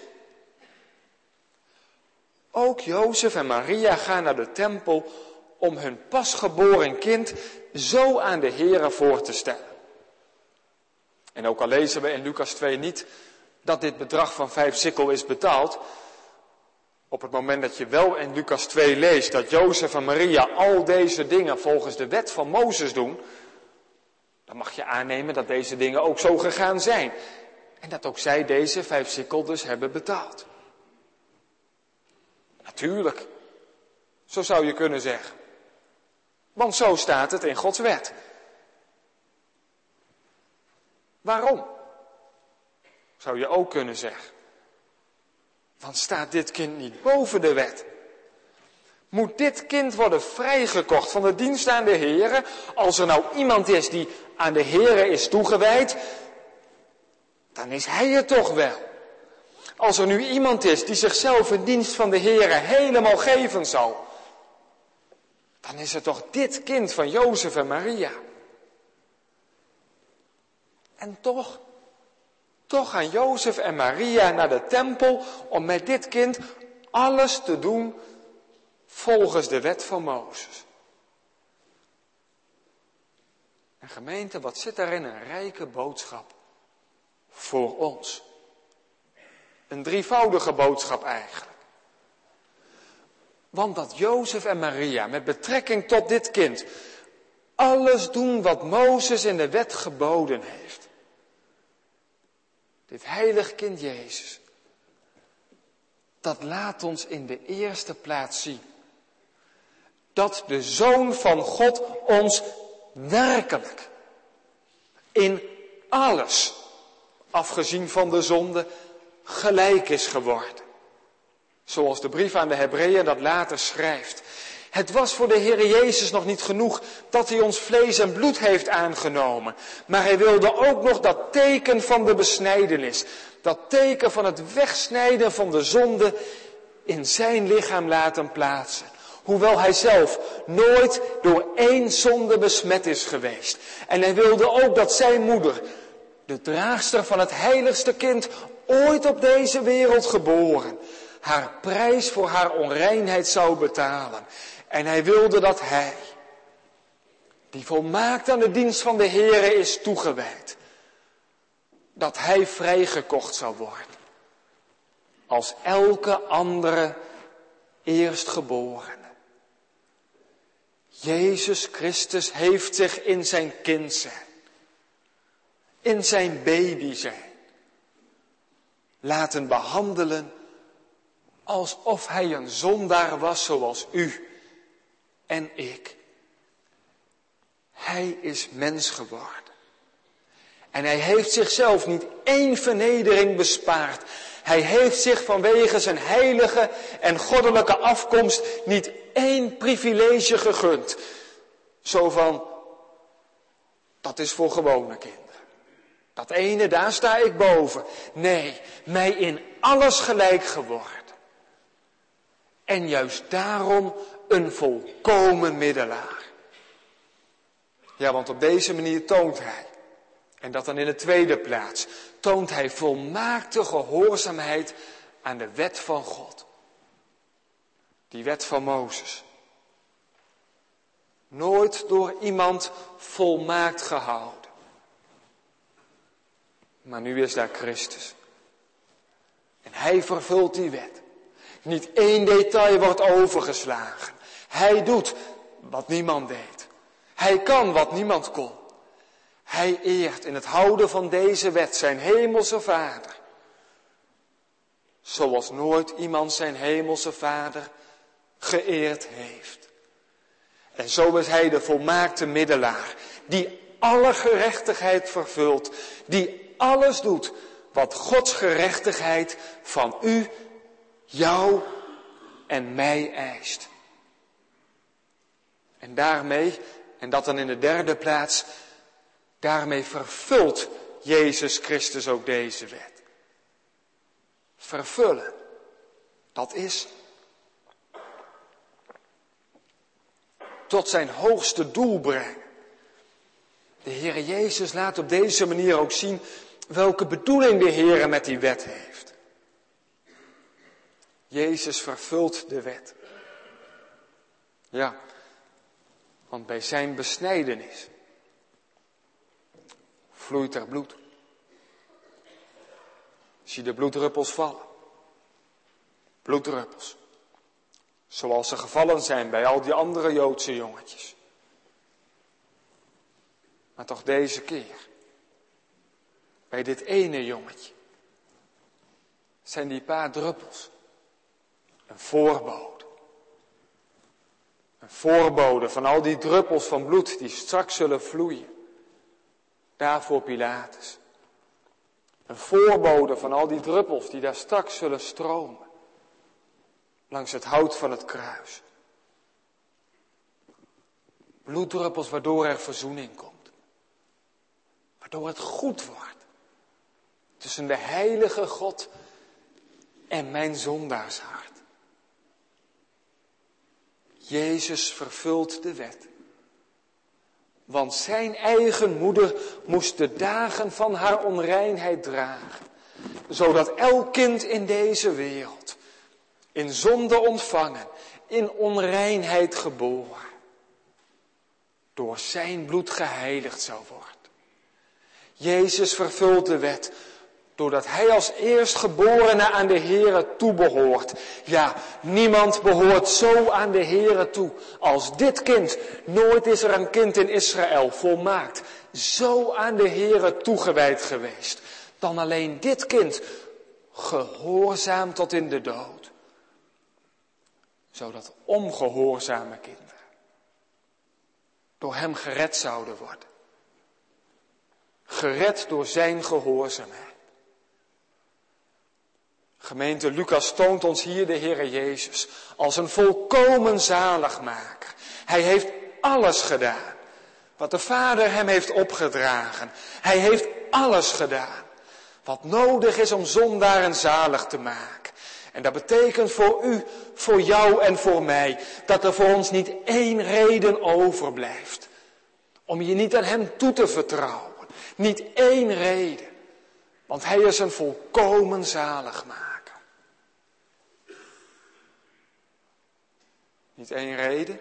Ook Jozef en Maria gaan naar de tempel om hun pasgeboren kind zo aan de Here voor te stellen. En ook al lezen we in Lucas 2 niet dat dit bedrag van 5 sikkel is betaald, op het moment dat je wel in Lucas 2 leest dat Jozef en Maria al deze dingen volgens de wet van Mozes doen, dan mag je aannemen dat deze dingen ook zo gegaan zijn. En dat ook zij deze 5 sikkel dus hebben betaald. Natuurlijk, zo zou je kunnen zeggen. Want zo staat het in Gods wet. Waarom? Zou je ook kunnen zeggen. Want staat dit kind niet boven de wet? Moet dit kind worden vrijgekocht van de dienst aan de Here? Als er nou iemand is die aan de Here is toegewijd, dan is hij het toch wel. Als er nu iemand is die zichzelf in dienst van de Here helemaal geven zal, dan is het toch dit kind van Jozef en Maria. En toch gaan Jozef en Maria naar de tempel om met dit kind alles te doen volgens de wet van Mozes. En gemeente, wat zit daarin een rijke boodschap voor ons. Een drievoudige boodschap eigenlijk. Want dat Jozef en Maria met betrekking tot dit kind alles doen wat Mozes in de wet geboden heeft. Dit heilig kind Jezus, dat laat ons in de eerste plaats zien dat de Zoon van God ons werkelijk in alles, afgezien van de zonde, gelijk is geworden. Zoals de brief aan de Hebreeën dat later schrijft. Het was voor de Heer Jezus nog niet genoeg dat hij ons vlees en bloed heeft aangenomen. Maar hij wilde ook nog dat teken van de besnijdenis. Dat teken van het wegsnijden van de zonde in zijn lichaam laten plaatsen. Hoewel hij zelf nooit door één zonde besmet is geweest. En hij wilde ook dat zijn moeder, de draagster van het heiligste kind ooit op deze wereld geboren, haar prijs voor haar onreinheid zou betalen. En hij wilde dat hij, die volmaakt aan de dienst van de Heere is toegewijd, dat hij vrijgekocht zou worden. Als elke andere eerstgeborene. Jezus Christus heeft zich in zijn kind zijn, in zijn baby zijn, laten behandelen alsof hij een zondaar was zoals u en ik. Hij is mens geworden. En hij heeft zichzelf niet één vernedering bespaard. Hij heeft zich vanwege zijn heilige en goddelijke afkomst niet één privilege gegund. Zo van, dat is voor gewone kinderen. Dat ene, daar sta ik boven. Nee, mij in alles gelijk geworden. En juist daarom een volkomen middelaar. Ja, want op deze manier toont hij, en dat dan in de tweede plaats, toont hij volmaakte gehoorzaamheid aan de wet van God. Die wet van Mozes. Nooit door iemand volmaakt gehouden. Maar nu is daar Christus. En hij vervult die wet. Niet één detail wordt overgeslagen. Hij doet wat niemand deed. Hij kan wat niemand kon. Hij eert in het houden van deze wet zijn hemelse Vader. Zoals nooit iemand zijn hemelse Vader geëerd heeft. En zo is hij de volmaakte middelaar, die alle gerechtigheid vervult, die alles doet wat Gods gerechtigheid van u, jou en mij eist. En daarmee, en dat dan in de derde plaats, daarmee vervult Jezus Christus ook deze wet. Vervullen, dat is tot zijn hoogste doel brengen. De Heere Jezus laat op deze manier ook zien welke bedoeling de Heere met die wet heeft. Jezus vervult de wet. Ja, want bij zijn besnijdenis vloeit er bloed. Zie de bloeddruppels vallen. Bloeddruppels. Zoals ze gevallen zijn bij al die andere Joodse jongetjes. Maar toch deze keer, bij dit ene jongetje, zijn die paar druppels een voorbode. Een voorbode van al die druppels van bloed die straks zullen vloeien. Daar voor Pilatus. Een voorbode van al die druppels die daar straks zullen stromen. langs het hout van het kruis. Bloeddruppels waardoor er verzoening komt. Waardoor het goed wordt tussen de heilige God en mijn zondaarshart. Jezus vervult de wet. Want zijn eigen moeder moest de dagen van haar onreinheid dragen. Zodat elk kind in deze wereld, in zonde ontvangen, in onreinheid geboren, door zijn bloed geheiligd zou worden. Jezus vervult de wet, doordat hij als eerstgeborene aan de Here toebehoort. Ja, niemand behoort zo aan de Here toe als dit kind. Nooit is er een kind in Israël volmaakt zo aan de Here toegewijd geweest. Dan alleen dit kind, gehoorzaam tot in de dood. Zodat ongehoorzame kinderen door hem gered zouden worden. Gered door zijn gehoorzaamheid. Gemeente, Lucas toont ons hier de Heere Jezus als een volkomen zaligmaker. Hij heeft alles gedaan wat de Vader hem heeft opgedragen. Hij heeft alles gedaan wat nodig is om zondaren zalig te maken. En dat betekent voor u, voor jou en voor mij, dat er voor ons niet één reden overblijft om je niet aan hem toe te vertrouwen. Niet één reden, want hij is een volkomen zaligmaker. Niet één reden?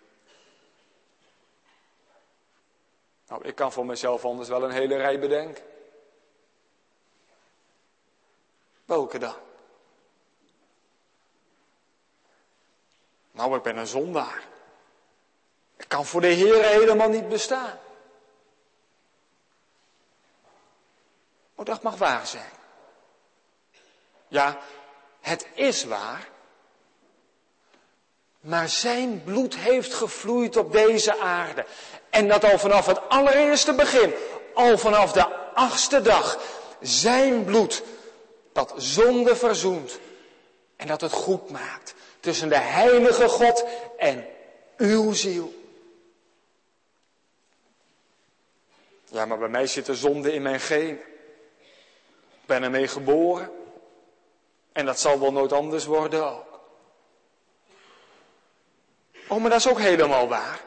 Nou, ik kan voor mezelf anders wel een hele rij bedenken. Welke dan? Nou, ik ben een zondaar. Ik kan voor de Heer helemaal niet bestaan. Oh, dat mag waar zijn. Ja, het is waar. Maar zijn bloed heeft gevloeid op deze aarde. En dat al vanaf het allereerste begin. Al vanaf de 8e dag. Zijn bloed dat zonde verzoent. En dat het goed maakt. Tussen de heilige God en uw ziel. Ja, maar bij mij zit de zonde in mijn genen. Ik ben ermee geboren. En dat zal wel nooit anders worden ook. Oh, maar dat is ook helemaal waar.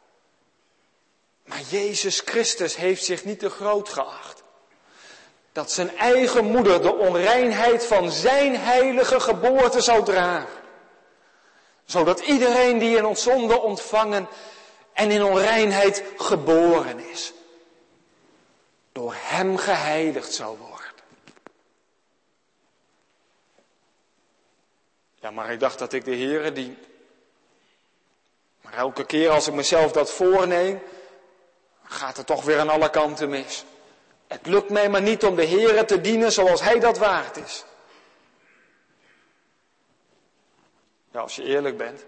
Maar Jezus Christus heeft zich niet te groot geacht. Dat zijn eigen moeder de onreinheid van zijn heilige geboorte zou dragen. Zodat iedereen die in ons zonde ontvangen en in onreinheid geboren is, door hem geheiligd zou worden. Ja, maar ik dacht dat ik de Heere dien. Maar elke keer als ik mezelf dat voorneem, gaat het toch weer aan alle kanten mis. Het lukt mij maar niet om de Heere te dienen zoals hij dat waard is. Ja, als je eerlijk bent.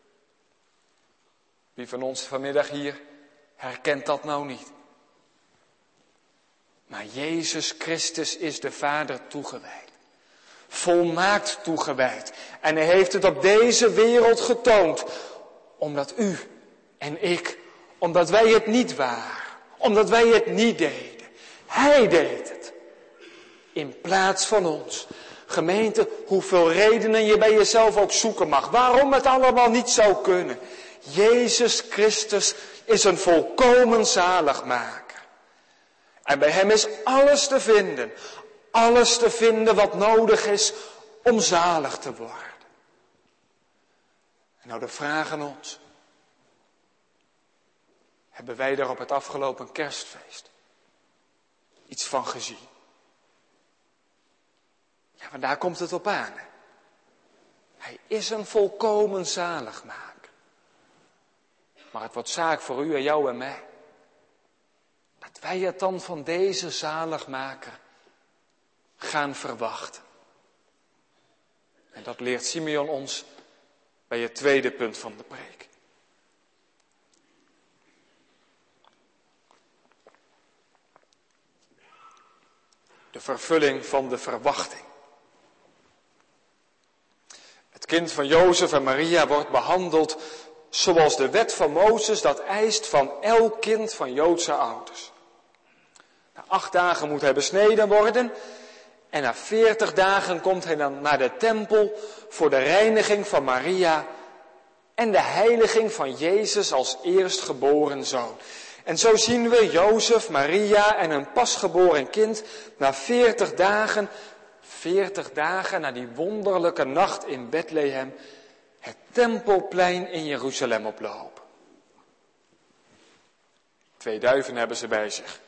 Wie van ons vanmiddag hier herkent dat nou niet? Maar Jezus Christus is de Vader toegewijd. Volmaakt toegewijd. En hij heeft het op deze wereld getoond. Omdat u en ik, omdat wij het niet waren. Omdat wij het niet deden. Hij deed het. In plaats van ons. Gemeente, hoeveel redenen je bij jezelf ook zoeken mag. Waarom het allemaal niet zou kunnen. Jezus Christus is een volkomen zaligmaker. En bij hem is alles te vinden. Alles te vinden wat nodig is om zalig te worden. En nou de vraag aan ons. Hebben wij daar op het afgelopen kerstfeest iets van gezien? Ja, maar daar komt het op aan. Hè? Hij is een volkomen zaligmaker. Maar het wordt zaak voor u en jou en mij. Dat wij het dan van deze zaligmaker gaan verwachten. En dat leert Simeon ons bij het tweede punt van de preek. De vervulling van de verwachting. Het kind van Jozef en Maria wordt behandeld zoals de wet van Mozes dat eist van elk kind van Joodse ouders. Na 8 dagen moet hij besneden worden en na 40 dagen komt hij dan naar de tempel voor de reiniging van Maria en de heiliging van Jezus als eerstgeboren zoon. En zo zien we Jozef, Maria en een pasgeboren kind na 40 dagen na die wonderlijke nacht in Bethlehem het tempelplein in Jeruzalem oplopen. 2 duiven hebben ze bij zich.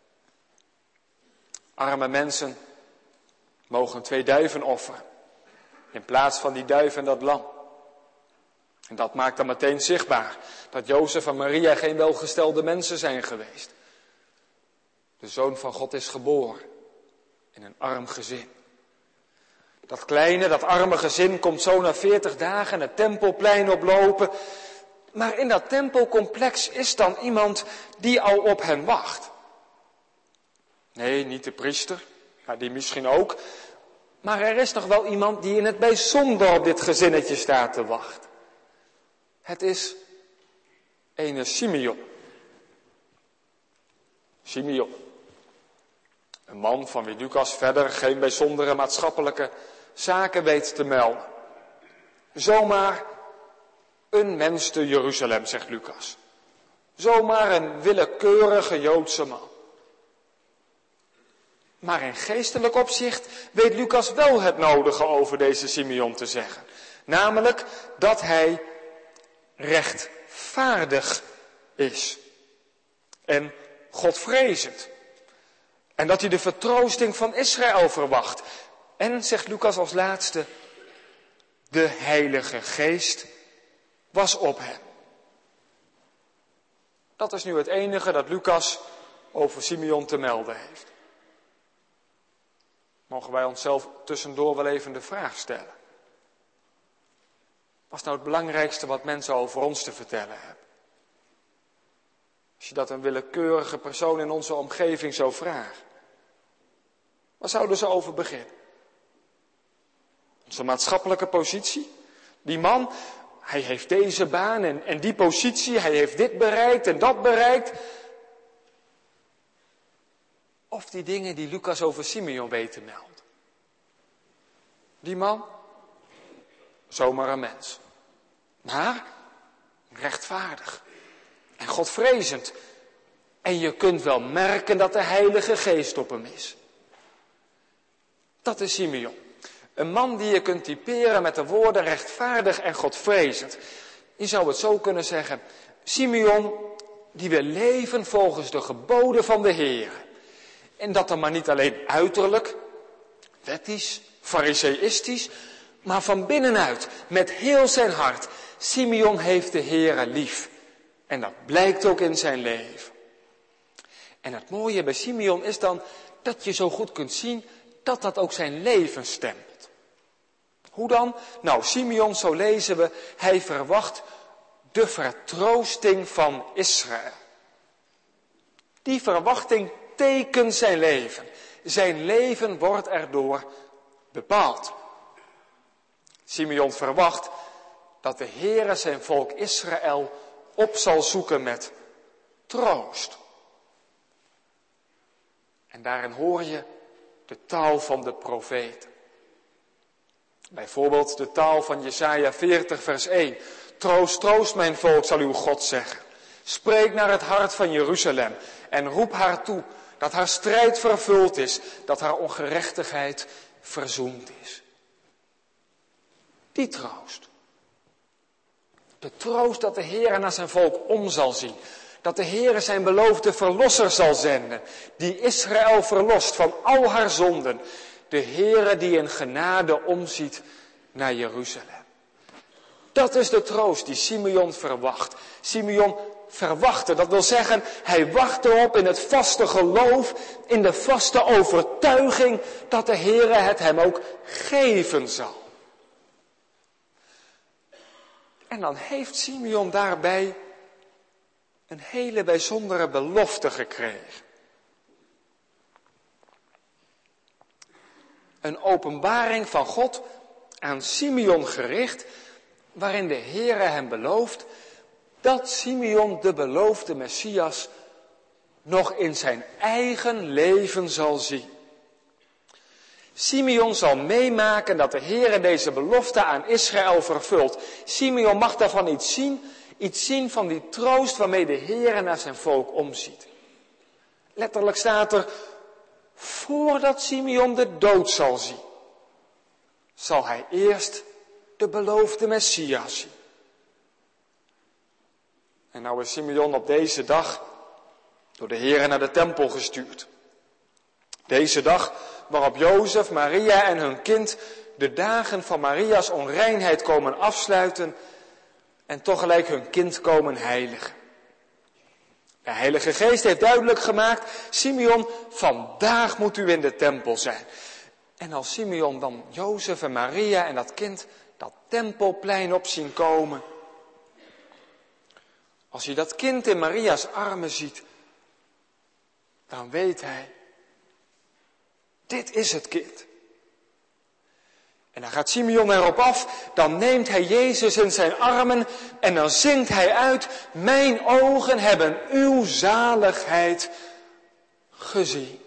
Arme mensen mogen 2 duiven offeren in plaats van die duif en dat lam. En dat maakt dan meteen zichtbaar dat Jozef en Maria geen welgestelde mensen zijn geweest. De Zoon van God is geboren in een arm gezin. Dat kleine, dat arme gezin komt zo na 40 dagen het tempelplein oplopen. Maar in dat tempelcomplex is dan iemand die al op hen wacht. Nee, niet de priester, ja, die misschien ook. Maar er is nog wel iemand die in het bijzonder op dit gezinnetje staat te wachten. Het is ene Simeon. Simeon. Een man van wie Lucas verder geen bijzondere maatschappelijke zaken weet te melden. Zomaar een mens te Jeruzalem, zegt Lucas. Zomaar een willekeurige Joodse man. Maar in geestelijk opzicht weet Lucas wel het nodige over deze Simeon te zeggen. Namelijk dat hij rechtvaardig is. En Godvrezend. En dat hij de vertroosting van Israël verwacht. En, zegt Lucas als laatste, de Heilige Geest was op hem. Dat is nu het enige dat Lucas over Simeon te melden heeft. Mogen wij onszelf tussendoor wel even de vraag stellen. Wat is nou het belangrijkste wat mensen over ons te vertellen hebben? Als je dat een willekeurige persoon in onze omgeving zou vragen. Waar zouden ze over beginnen? Onze maatschappelijke positie? Die man, hij heeft deze baan en die positie, hij heeft dit bereikt en dat bereikt. Of die dingen die Lucas over Simeon weet te melden. Die man, zomaar een mens. Maar rechtvaardig en Godvrezend. En je kunt wel merken dat de Heilige Geest op hem is. Dat is Simeon. Een man die je kunt typeren met de woorden rechtvaardig en Godvrezend. Je zou het zo kunnen zeggen. Simeon die wil leven volgens de geboden van de Heer. En dat dan maar niet alleen uiterlijk, wettisch, fariseïstisch, maar van binnenuit, met heel zijn hart. Simeon heeft de Heere lief. En dat blijkt ook in zijn leven. En het mooie bij Simeon is dan dat je zo goed kunt zien dat dat ook zijn leven stempelt. Hoe dan? Nou, Simeon, zo lezen we, hij verwacht de vertroosting van Israël. Die verwachting tekent zijn leven. Zijn leven wordt erdoor bepaald. Simeon verwacht dat de Heere zijn volk Israël op zal zoeken met troost. En daarin hoor je de taal van de profeten. Bijvoorbeeld de taal van Jesaja 40 vers 1. Troost, troost mijn volk, zal uw God zeggen. Spreek naar het hart van Jeruzalem en roep haar toe dat haar strijd vervuld is, dat haar ongerechtigheid verzoend is. Die troost. De troost dat de Heere naar zijn volk om zal zien. Dat de Heere zijn beloofde verlosser zal zenden. Die Israël verlost van al haar zonden. De Heere die in genade omziet naar Jeruzalem. Dat is de troost die Simeon verwacht. Simeon verwachtte, dat wil zeggen, hij wachtte op in het vaste geloof, in de vaste overtuiging dat de Heere het hem ook geven zal. En dan heeft Simeon daarbij een hele bijzondere belofte gekregen. Een openbaring van God aan Simeon gericht, waarin de Heere hem belooft dat Simeon de beloofde Messias nog in zijn eigen leven zal zien. Simeon zal meemaken dat de Heere deze belofte aan Israël vervult. Simeon mag daarvan iets zien van die troost waarmee de Heere naar zijn volk omziet. Letterlijk staat er, voordat Simeon de dood zal zien, zal hij eerst de beloofde Messias zien. En nou is Simeon op deze dag door de Heere naar de tempel gestuurd. Deze dag waarop Jozef, Maria en hun kind de dagen van Maria's onreinheid komen afsluiten en tegelijk hun kind komen heiligen. De Heilige Geest heeft duidelijk gemaakt, Simeon, vandaag moet u in de tempel zijn. En als Simeon dan Jozef en Maria en dat kind dat tempelplein op zien komen, als hij dat kind in Maria's armen ziet, dan weet hij, dit is het kind. En dan gaat Simeon erop af, dan neemt hij Jezus in zijn armen en dan zingt hij uit, mijn ogen hebben uw zaligheid gezien.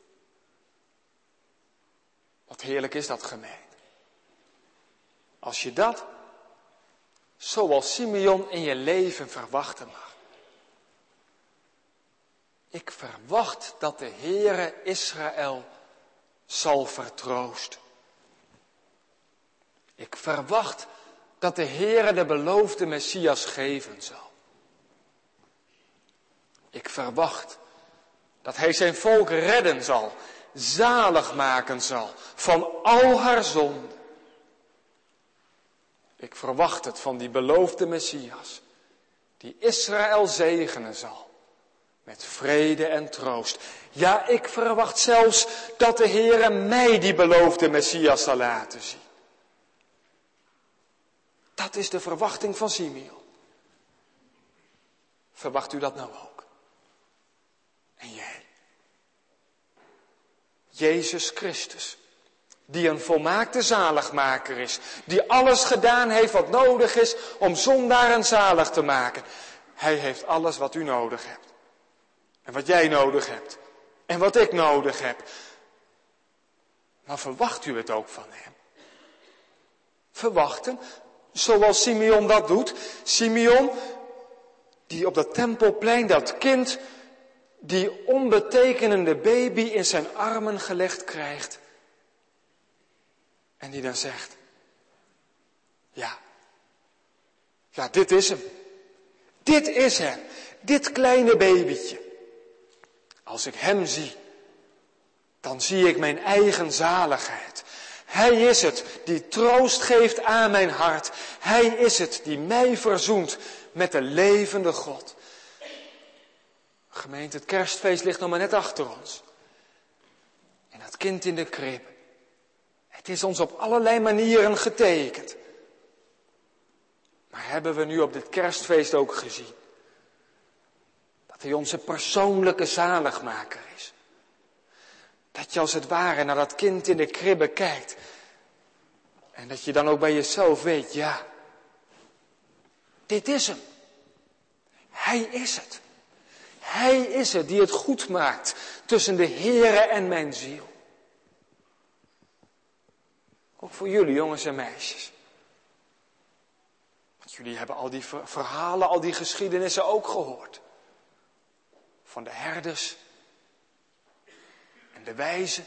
Wat heerlijk is dat, gemeente. Als je dat, zoals Simeon, in je leven verwachten mag. Ik verwacht dat de Heere Israël zal vertroosten. Ik verwacht dat de Heere de beloofde Messias geven zal. Ik verwacht dat hij zijn volk redden zal, zalig maken zal van al haar zonden. Ik verwacht het van die beloofde Messias, die Israël zegenen zal. Met vrede en troost. Ja, ik verwacht zelfs dat de Heere mij die beloofde Messias zal laten zien. Dat is de verwachting van Simeon. Verwacht u dat nou ook? En jij? Jezus Christus, die een volmaakte zaligmaker is, die alles gedaan heeft wat nodig is om zondaren zalig te maken. Hij heeft alles wat u nodig hebt. En wat jij nodig hebt. En wat ik nodig heb. Maar verwacht u het ook van hem? Verwachten, zoals Simeon dat doet. Simeon, die op dat tempelplein dat kind, die onbetekenende baby in zijn armen gelegd krijgt. En die dan zegt, ja, dit is hem. Dit is hem. Dit kleine babytje. Als ik hem zie, dan zie ik mijn eigen zaligheid. Hij is het die troost geeft aan mijn hart. Hij is het die mij verzoent met de levende God. Gemeente, het kerstfeest ligt nog maar net achter ons. En dat kind in de krib. Het is ons op allerlei manieren getekend. Maar hebben we nu op dit kerstfeest ook gezien dat hij onze persoonlijke zaligmaker is. Dat je als het ware naar dat kind in de kribbe kijkt. En dat je dan ook bij jezelf weet, ja, dit is hem. Hij is het. Hij is het die het goed maakt tussen de Heere en mijn ziel. Ook voor jullie jongens en meisjes. Want jullie hebben al die verhalen, al die geschiedenissen ook gehoord. Van de herders en de wijzen.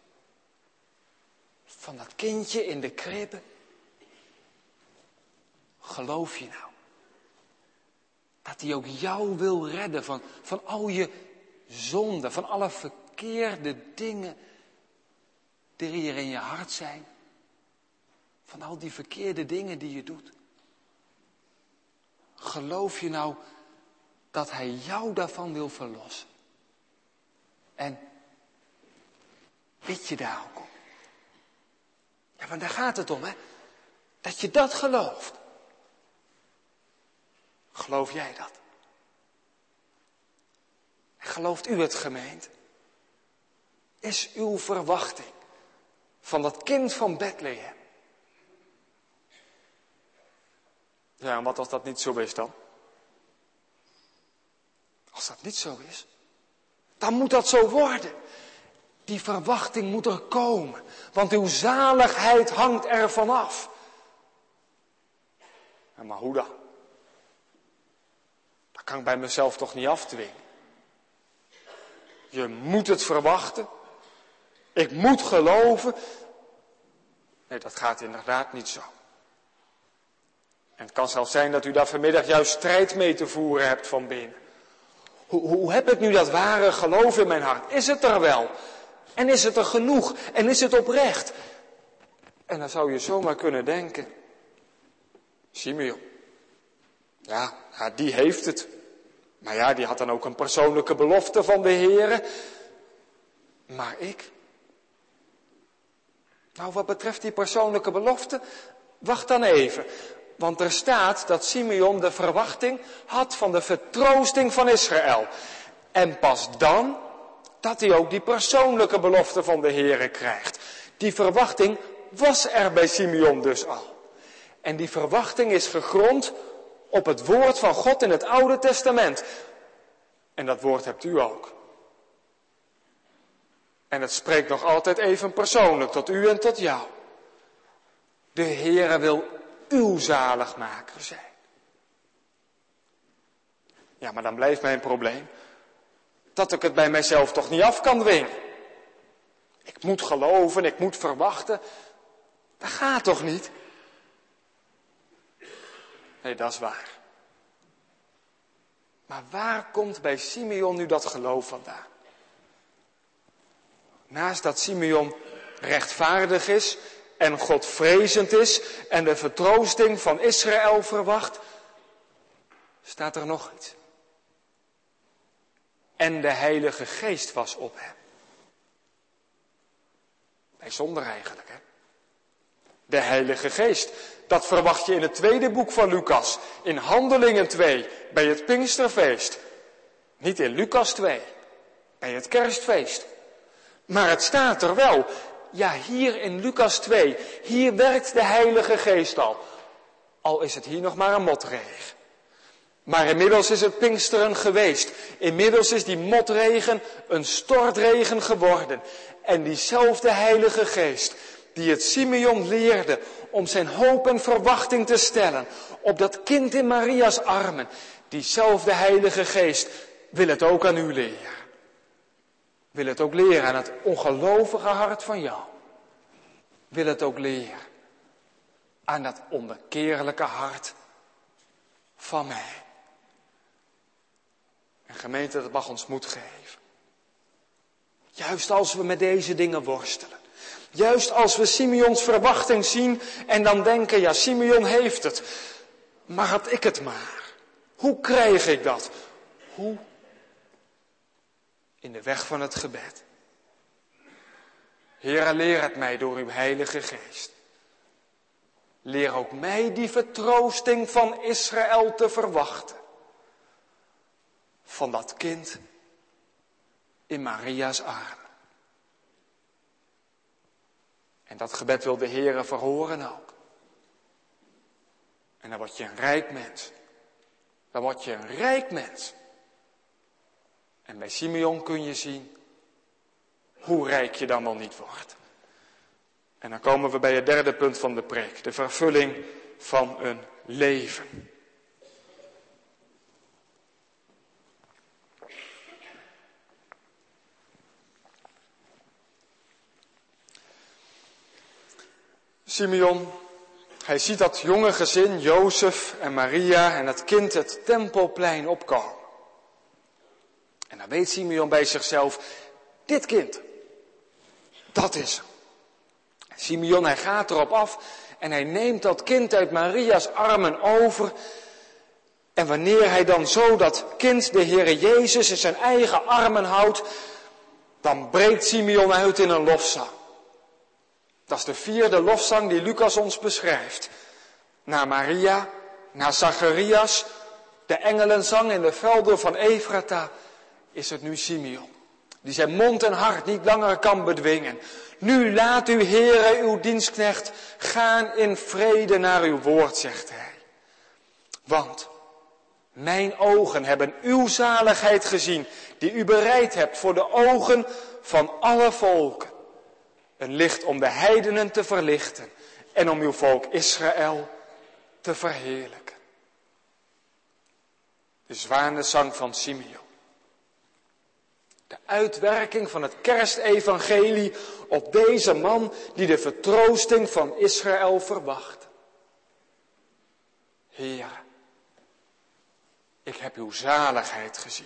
Van dat kindje in de kribbe. Geloof je nou dat hij ook jou wil redden van al je zonden, van alle verkeerde dingen die hier in je hart zijn? Van al die verkeerde dingen die je doet. Geloof je nou dat hij jou daarvan wil verlossen? En bid je daar ook om? Ja, maar daar gaat het om, hè? Dat je dat gelooft. Geloof jij dat? En gelooft u het, gemeente? Is uw verwachting van dat kind van Bethlehem Ja, en wat als dat niet zo is dan? Als dat niet zo is, dan moet dat zo worden. Die verwachting moet er komen, want uw zaligheid hangt ervan af. Ja, maar hoe dan? Dat kan ik bij mezelf toch niet afdwingen. Je moet het verwachten. Ik moet geloven. Nee, dat gaat inderdaad niet zo. En het kan zelfs zijn dat u daar vanmiddag juist strijd mee te voeren hebt van binnen. Hoe heb ik nu dat ware geloof in mijn hart? Is het er wel? En is het er genoeg? En is het oprecht? En dan zou je zomaar kunnen denken, Simeon, ja, die heeft het. Maar ja, die had dan ook een persoonlijke belofte van de Heere. Maar ik? Nou, wat betreft die persoonlijke belofte, wacht dan even. Want er staat dat Simeon de verwachting had van de vertroosting van Israël. En pas dan, dat hij ook die persoonlijke belofte van de Heere krijgt. Die verwachting was er bij Simeon dus al. En die verwachting is gegrond op het woord van God in het Oude Testament. En dat woord hebt u ook. En het spreekt nog altijd even persoonlijk tot u en tot jou. De Heere wil uw zaligmaker zijn. Ja, maar dan blijft mijn probleem dat ik het bij mijzelf toch niet af kan dwingen. Ik moet geloven, ik moet verwachten. Dat gaat toch niet? Nee, dat is waar. Maar waar komt bij Simeon nu dat geloof vandaan? Naast dat Simeon rechtvaardig is en Godvrezend is en de vertroosting van Israël verwacht, staat er nog iets. En de Heilige Geest was op hem. Bijzonder eigenlijk, hè? De Heilige Geest, dat verwacht je in het tweede boek van Lucas, in Handelingen 2, bij het Pinksterfeest. Niet in Lucas 2, bij het Kerstfeest. Maar het staat er wel. Ja, hier in Lucas 2, hier werkt de Heilige Geest al. Al is het hier nog maar een motregen. Maar inmiddels is het Pinksteren geweest. Inmiddels is die motregen een stortregen geworden. En diezelfde Heilige Geest, die het Simeon leerde om zijn hoop en verwachting te stellen op dat kind in Maria's armen, diezelfde Heilige Geest wil het ook aan u leren. Wil het ook leren aan het ongelovige hart van jou. Wil het ook leren aan dat onbekeerlijke hart van mij. En gemeente, dat mag ons moed geven. Juist als we met deze dingen worstelen. Juist als we Simeons verwachting zien en dan denken, ja, Simeon heeft het. Maar had ik het maar. Hoe krijg ik dat? Hoe? In de weg van het gebed. Heere, leer het mij door uw Heilige Geest. Leer ook mij die vertroosting van Israël te verwachten. Van dat kind in Maria's armen. En dat gebed wil de Heere verhoren ook. En dan word je een rijk mens. Dan word je een rijk mens. En bij Simeon kun je zien hoe rijk je dan wel niet wordt. En dan komen we bij het derde punt van de preek. De vervulling van een leven. Simeon, hij ziet dat jonge gezin, Jozef en Maria en het kind het tempelplein opkomen. En dan weet Simeon bij zichzelf, dit kind, dat is hem. Simeon, hij gaat erop af en hij neemt dat kind uit Maria's armen over. En wanneer hij dan zo dat kind, de Heere Jezus, in zijn eigen armen houdt, dan breekt Simeon uit in een lofzang. Dat is de vierde lofzang die Lucas ons beschrijft. Na Maria, na Zacharias, de engelenzang in de velden van Efrata, is het nu Simeon, die zijn mond en hart niet langer kan bedwingen. Nu laat u, Heere, uw dienstknecht gaan in vrede naar uw woord, zegt hij. Want mijn ogen hebben uw zaligheid gezien, die u bereid hebt voor de ogen van alle volken. Een licht om de heidenen te verlichten en om uw volk Israël te verheerlijken. De zwanenzang van Simeon. De uitwerking van het kerstevangelie op deze man die de vertroosting van Israël verwacht. Heer, ik heb uw zaligheid gezien.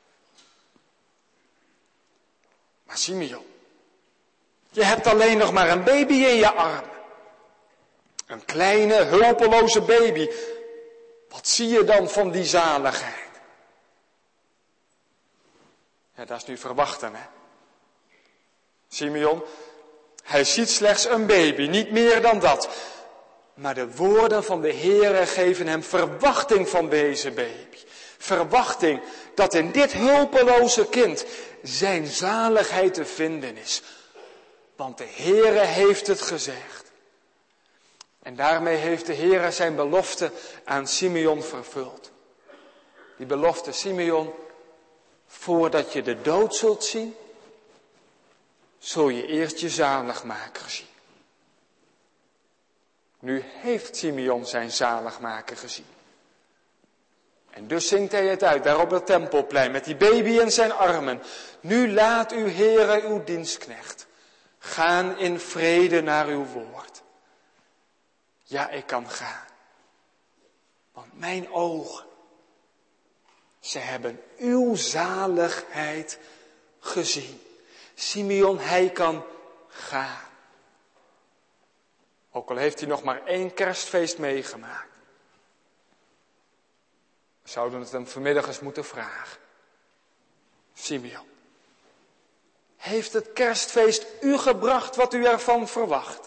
Maar Simeon, je hebt alleen nog maar een baby in je armen. Een kleine, hulpeloze baby. Wat zie je dan van die zaligheid? Ja, dat is nu verwachten, hè. Simeon, hij ziet slechts een baby, niet meer dan dat. Maar de woorden van de Heere geven hem verwachting van deze baby. Verwachting dat in dit hulpeloze kind zijn zaligheid te vinden is. Want de Heere heeft het gezegd. En daarmee heeft de Heere zijn belofte aan Simeon vervuld. Die belofte, Simeon, voordat je de dood zult zien, zul je eerst je zaligmaker zien. Nu heeft Simeon zijn zaligmaker gezien. En dus zingt hij het uit, daar op het tempelplein, met die baby in zijn armen. Nu laat uw Heere uw dienstknecht gaan in vrede naar uw woord. Ja, ik kan gaan. Want mijn ogen, ze hebben uw zaligheid gezien. Simeon, hij kan gaan. Ook al heeft hij nog maar 1 kerstfeest meegemaakt. We zouden het hem vanmiddag eens moeten vragen. Simeon, heeft het kerstfeest u gebracht wat u ervan verwacht?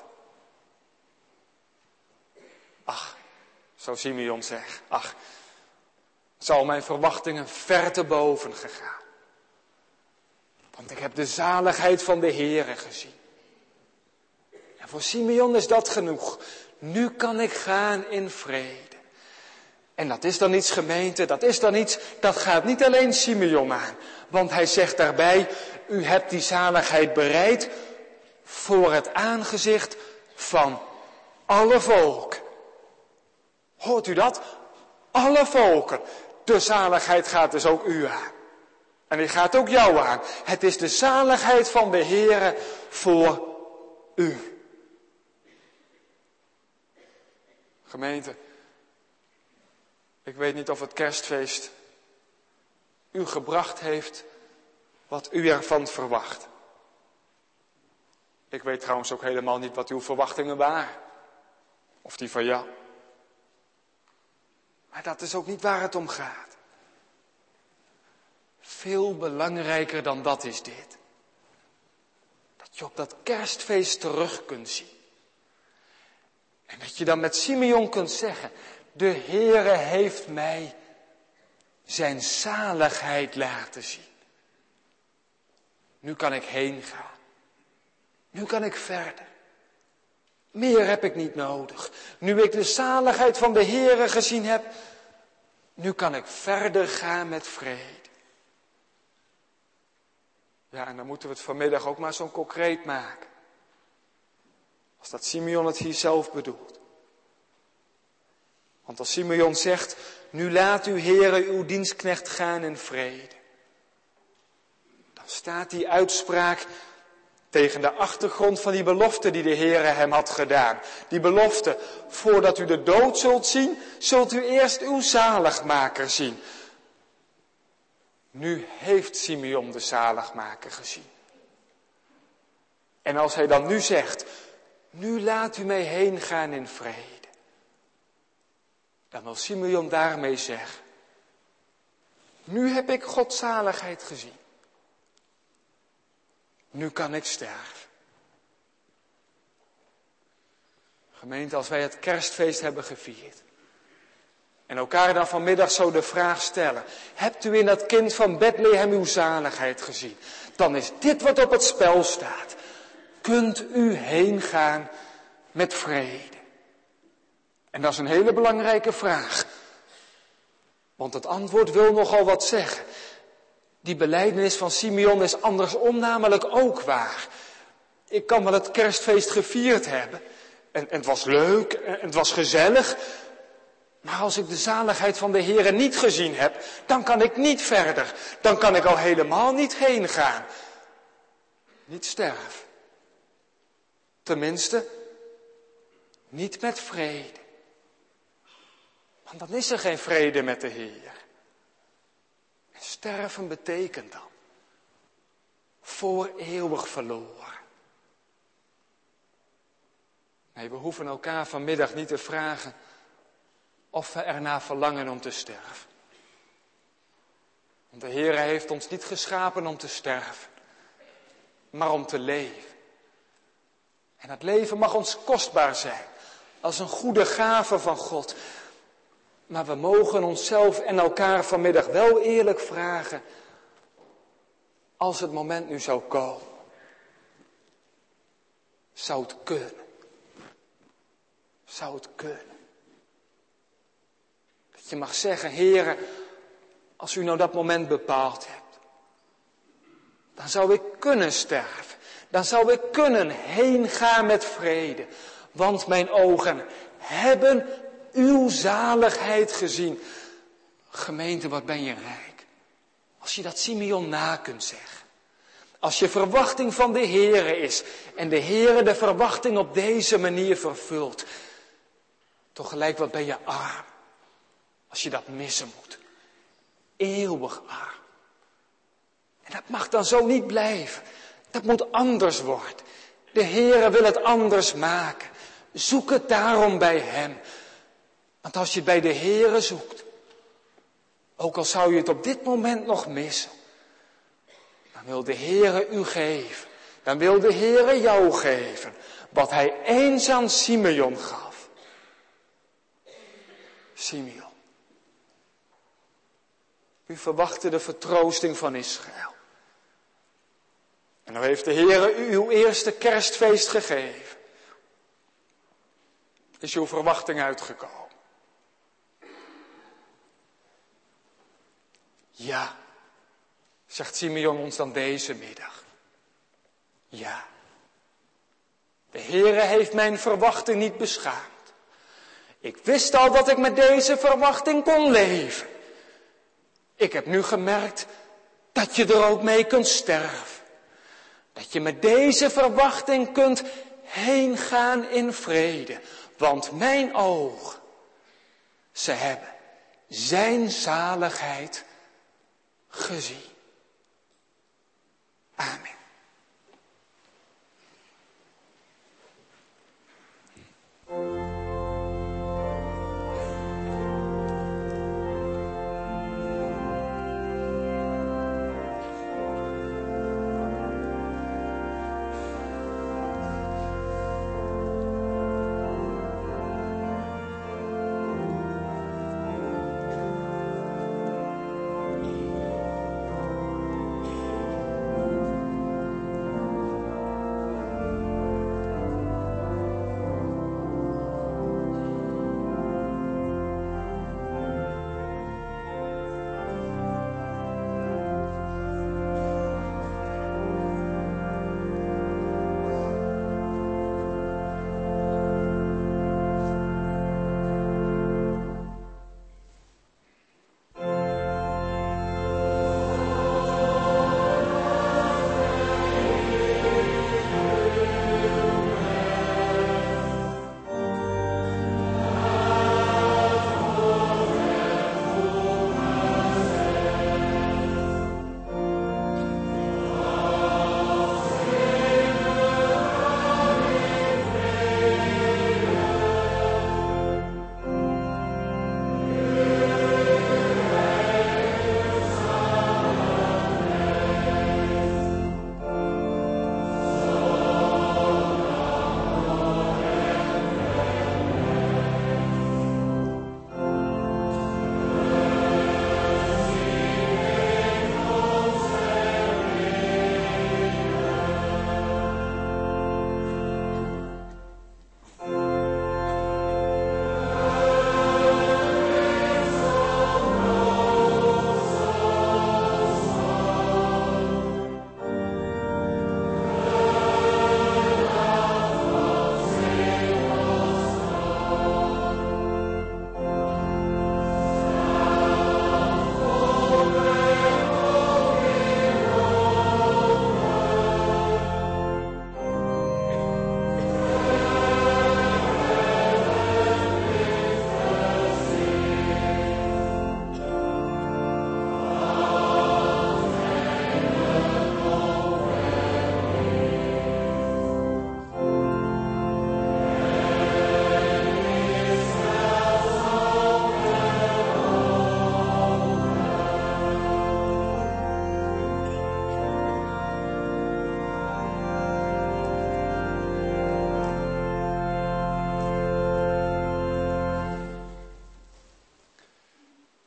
Ach, zou Simeon zeggen, ach, zou mijn verwachtingen ver te boven gegaan. Want ik heb de zaligheid van de Heere gezien. En voor Simeon is dat genoeg. Nu kan ik gaan in vrede. En dat is dan iets, gemeente, dat gaat niet alleen Simeon aan. Want hij zegt daarbij, u hebt die zaligheid bereid voor het aangezicht van alle volken. Hoort u dat? Alle volken. De zaligheid gaat dus ook u aan. En die gaat ook jou aan. Het is de zaligheid van de Heere voor u. Gemeente, ik weet niet of het kerstfeest u gebracht heeft wat u ervan verwacht. Ik weet trouwens ook helemaal niet wat uw verwachtingen waren. Of die van jou. Maar dat is ook niet waar het om gaat. Veel belangrijker dan dat is dit. Dat je op dat kerstfeest terug kunt zien. En dat je dan met Simeon kunt zeggen, de Heere heeft mij zijn zaligheid laten zien. Nu kan ik heen gaan. Nu kan ik verder. Meer heb ik niet nodig. Nu ik de zaligheid van de Heere gezien heb, nu kan ik verder gaan met vrede. Ja, en dan moeten we het vanmiddag ook maar zo concreet maken. Als dat Simeon het hier zelf bedoelt. Want als Simeon zegt, nu laat uw Heere uw dienstknecht gaan in vrede. Dan staat die uitspraak tegen de achtergrond van die belofte die de Heere hem had gedaan. Die belofte, voordat u de dood zult zien, zult u eerst uw zaligmaker zien. Nu heeft Simeon de zaligmaker gezien. En als hij dan nu zegt, nu laat u mij heen gaan in vrede. Dan wil Simeon daarmee zeggen, nu heb ik Gods zaligheid gezien. Nu kan ik sterven. Gemeente, als wij het kerstfeest hebben gevierd. En elkaar dan vanmiddag zo de vraag stellen. Hebt u in dat kind van Bethlehem uw zaligheid gezien? Dan is dit wat op het spel staat. Kunt u heen gaan met vrede? En dat is een hele belangrijke vraag. Want het antwoord wil nogal wat zeggen. Die belijdenis van Simeon is andersom namelijk ook waar. Ik kan wel het kerstfeest gevierd hebben. En het was leuk, en het was gezellig. Maar als ik de zaligheid van de Heere niet gezien heb, dan kan ik niet verder. Dan kan ik al helemaal niet heen gaan. Niet sterven. Tenminste, niet met vrede. Want dan is er geen vrede met de Heer. En sterven betekent dan voor eeuwig verloren. Nee, we hoeven elkaar vanmiddag niet te vragen of we ernaar verlangen om te sterven. Want de Heer heeft ons niet geschapen om te sterven, maar om te leven. En het leven mag ons kostbaar zijn, als een goede gave van God. Maar we mogen onszelf en elkaar vanmiddag wel eerlijk vragen, als het moment nu zou komen. Zou het kunnen? Zou het kunnen? Dat je mag zeggen, Heere, als u nou dat moment bepaald hebt, dan zou ik kunnen sterven. Dan zou ik kunnen heen gaan met vrede. Want mijn ogen hebben uw zaligheid gezien. Gemeente, wat ben je rijk. Als je dat Simeon na kunt zeggen. Als je verwachting van de Heere is. En de Heere de verwachting op deze manier vervult. Toch gelijk, wat ben je arm. Als je dat missen moet. Eeuwig arm. En dat mag dan zo niet blijven. Dat moet anders worden. De Heere wil het anders maken. Zoek het daarom bij Hem. Want als je het bij de Heere zoekt, ook al zou je het op dit moment nog missen, dan wil de Heere u geven. Dan wil de Heere jou geven. Wat Hij eens aan Simeon gaf. Simeon. U verwachtte de vertroosting van Israël. En nou heeft de Heere u uw eerste kerstfeest gegeven. Is uw verwachting uitgekomen? Ja, zegt Simeon ons dan deze middag. Ja, de Heere heeft mijn verwachting niet beschaamd. Ik wist al dat ik met deze verwachting kon leven. Ik heb nu gemerkt dat je er ook mee kunt sterven. Dat je met deze verwachting kunt heen gaan in vrede. Want mijn ogen, ze hebben zijn zaligheid gezien. Amen.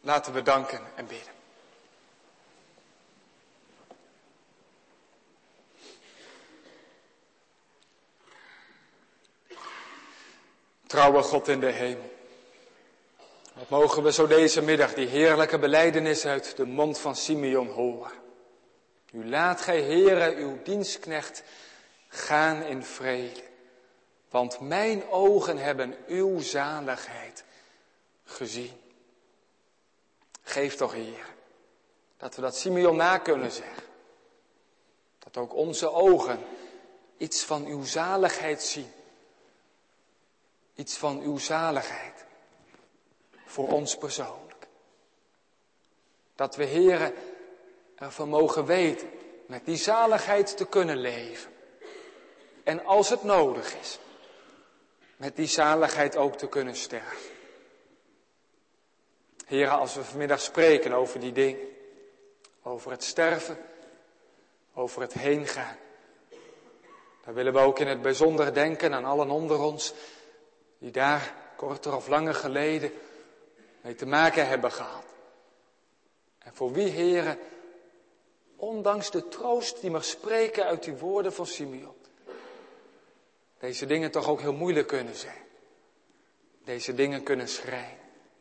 Laten we danken en bidden. Trouwe God in de hemel. Wat mogen we zo deze middag die heerlijke belijdenis uit de mond van Simeon horen. U laat gij, Heere, uw dienstknecht gaan in vrede. Want mijn ogen hebben uw zaligheid gezien. Geef toch, Heer, dat we dat Simeon na kunnen zeggen. Dat ook onze ogen iets van uw zaligheid zien. Iets van uw zaligheid voor ons persoonlijk. Dat we, Heere, ervan mogen weten met die zaligheid te kunnen leven. En als het nodig is, met die zaligheid ook te kunnen sterven. Heere, als we vanmiddag spreken over die dingen, over het sterven, over het heen gaan, dan willen we ook in het bijzonder denken aan allen onder ons die daar korter of langer geleden mee te maken hebben gehad. En voor wie, Heere, ondanks de troost die mag spreken uit die woorden van Simeon, deze dingen toch ook heel moeilijk kunnen zijn. Deze dingen kunnen schrijnen.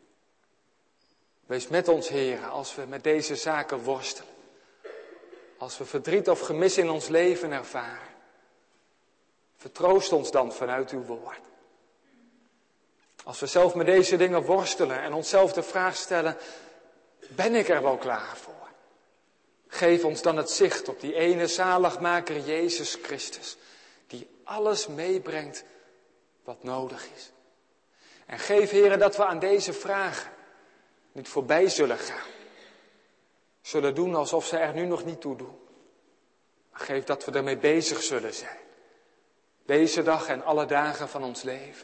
Wees met ons, Heere, als we met deze zaken worstelen. Als we verdriet of gemis in ons leven ervaren. Vertroost ons dan vanuit uw woord. Als we zelf met deze dingen worstelen en onszelf de vraag stellen, ben ik er wel klaar voor? Geef ons dan het zicht op die ene zaligmaker Jezus Christus, die alles meebrengt wat nodig is. En geef, Heere, dat we aan deze vragen niet voorbij zullen gaan. Zullen doen alsof ze er nu nog niet toe doen. Maar geef dat we ermee bezig zullen zijn. Deze dag en alle dagen van ons leven.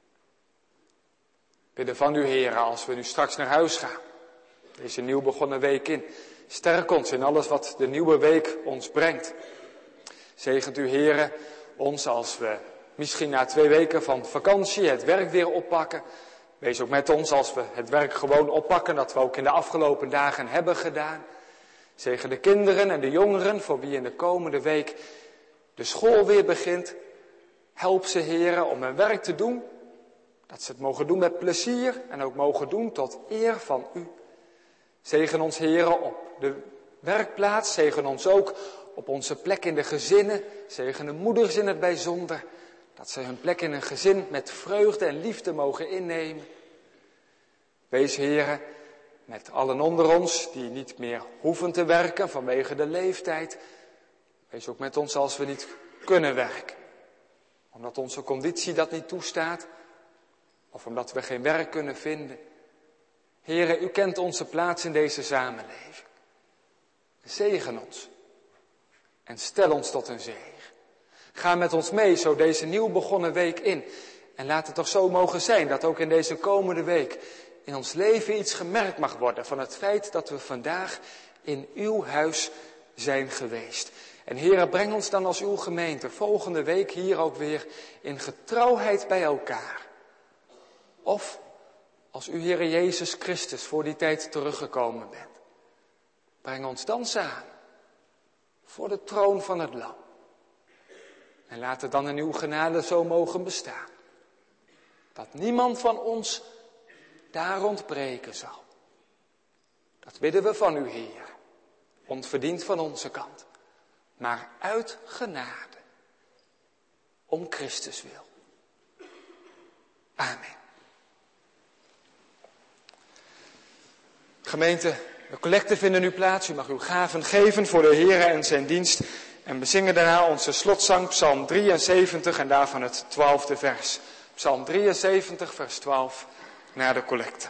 Bidden van u, Heere, als we nu straks naar huis gaan. Deze nieuw begonnen week in. Sterk ons in alles wat de nieuwe week ons brengt. Zegent u, Heere, ons als we misschien na 2 weken van vakantie het werk weer oppakken. Wees ook met ons als we het werk gewoon oppakken, dat we ook in de afgelopen dagen hebben gedaan. Zegen de kinderen en de jongeren, voor wie in de komende week de school weer begint. Help ze, Heere, om hun werk te doen. Dat ze het mogen doen met plezier en ook mogen doen tot eer van u. Zegen ons, Heere, op de werkplaats. Zegen ons ook op onze plek in de gezinnen. Zegen de moeders in het bijzonder. Dat ze hun plek in een gezin met vreugde en liefde mogen innemen. Wees, Heere, met allen onder ons die niet meer hoeven te werken vanwege de leeftijd. Wees ook met ons als we niet kunnen werken. Omdat onze conditie dat niet toestaat. Of omdat we geen werk kunnen vinden. Heere, u kent onze plaats in deze samenleving. Zegen ons. En stel ons tot een zegen. Ga met ons mee zo deze nieuw begonnen week in. En laat het toch zo mogen zijn dat ook in deze komende week in ons leven iets gemerkt mag worden van het feit dat we vandaag in uw huis zijn geweest. En Heere, breng ons dan als uw gemeente volgende week hier ook weer in getrouwheid bij elkaar. Of als u, Heere Jezus Christus, voor die tijd teruggekomen bent. Breng ons dan samen voor de troon van het Lam. En laat het dan in uw genade zo mogen bestaan. Dat niemand van ons daar ontbreken zal. Dat bidden we van u, Heer. Onverdiend van onze kant. Maar uit genade. Om Christus wil. Amen. Gemeente, de collecten vinden nu plaats. U mag uw gaven geven voor de Heere en zijn dienst. En we zingen daarna onze slotzang, Psalm 73 en daarvan het 12e vers. Psalm 73, vers 12, naar de collecte.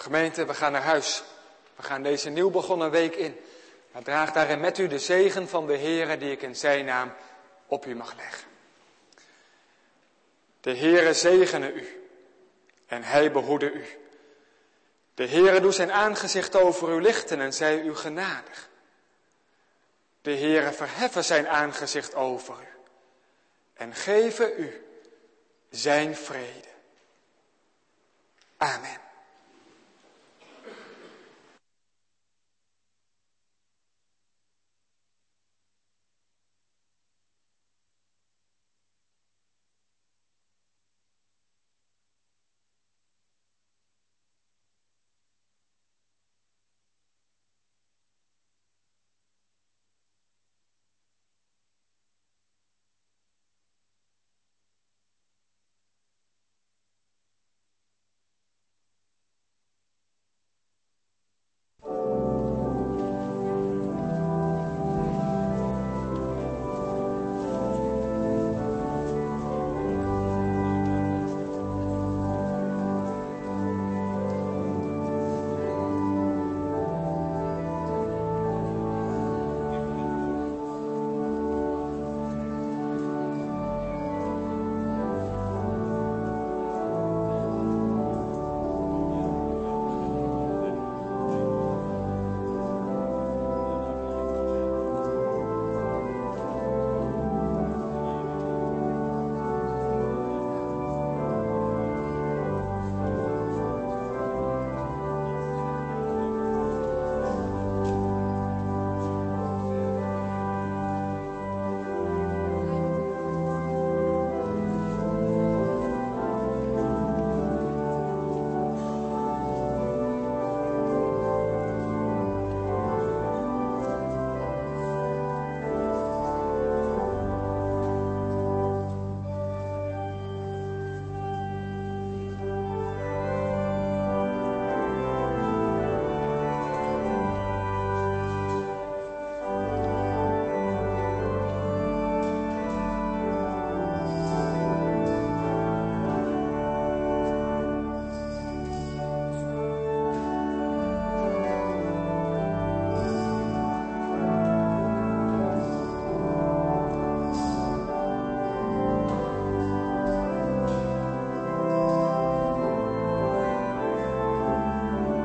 Gemeente, we gaan naar huis. We gaan deze nieuw begonnen week in. Maar draag daarin met u de zegen van de Heere die ik in zijn naam op u mag leggen. De Heere zegene u en hij behoede u. De Heere doet zijn aangezicht over u lichten en zij u genadig. De Heere verheffen zijn aangezicht over u en geven u zijn vrede. Amen.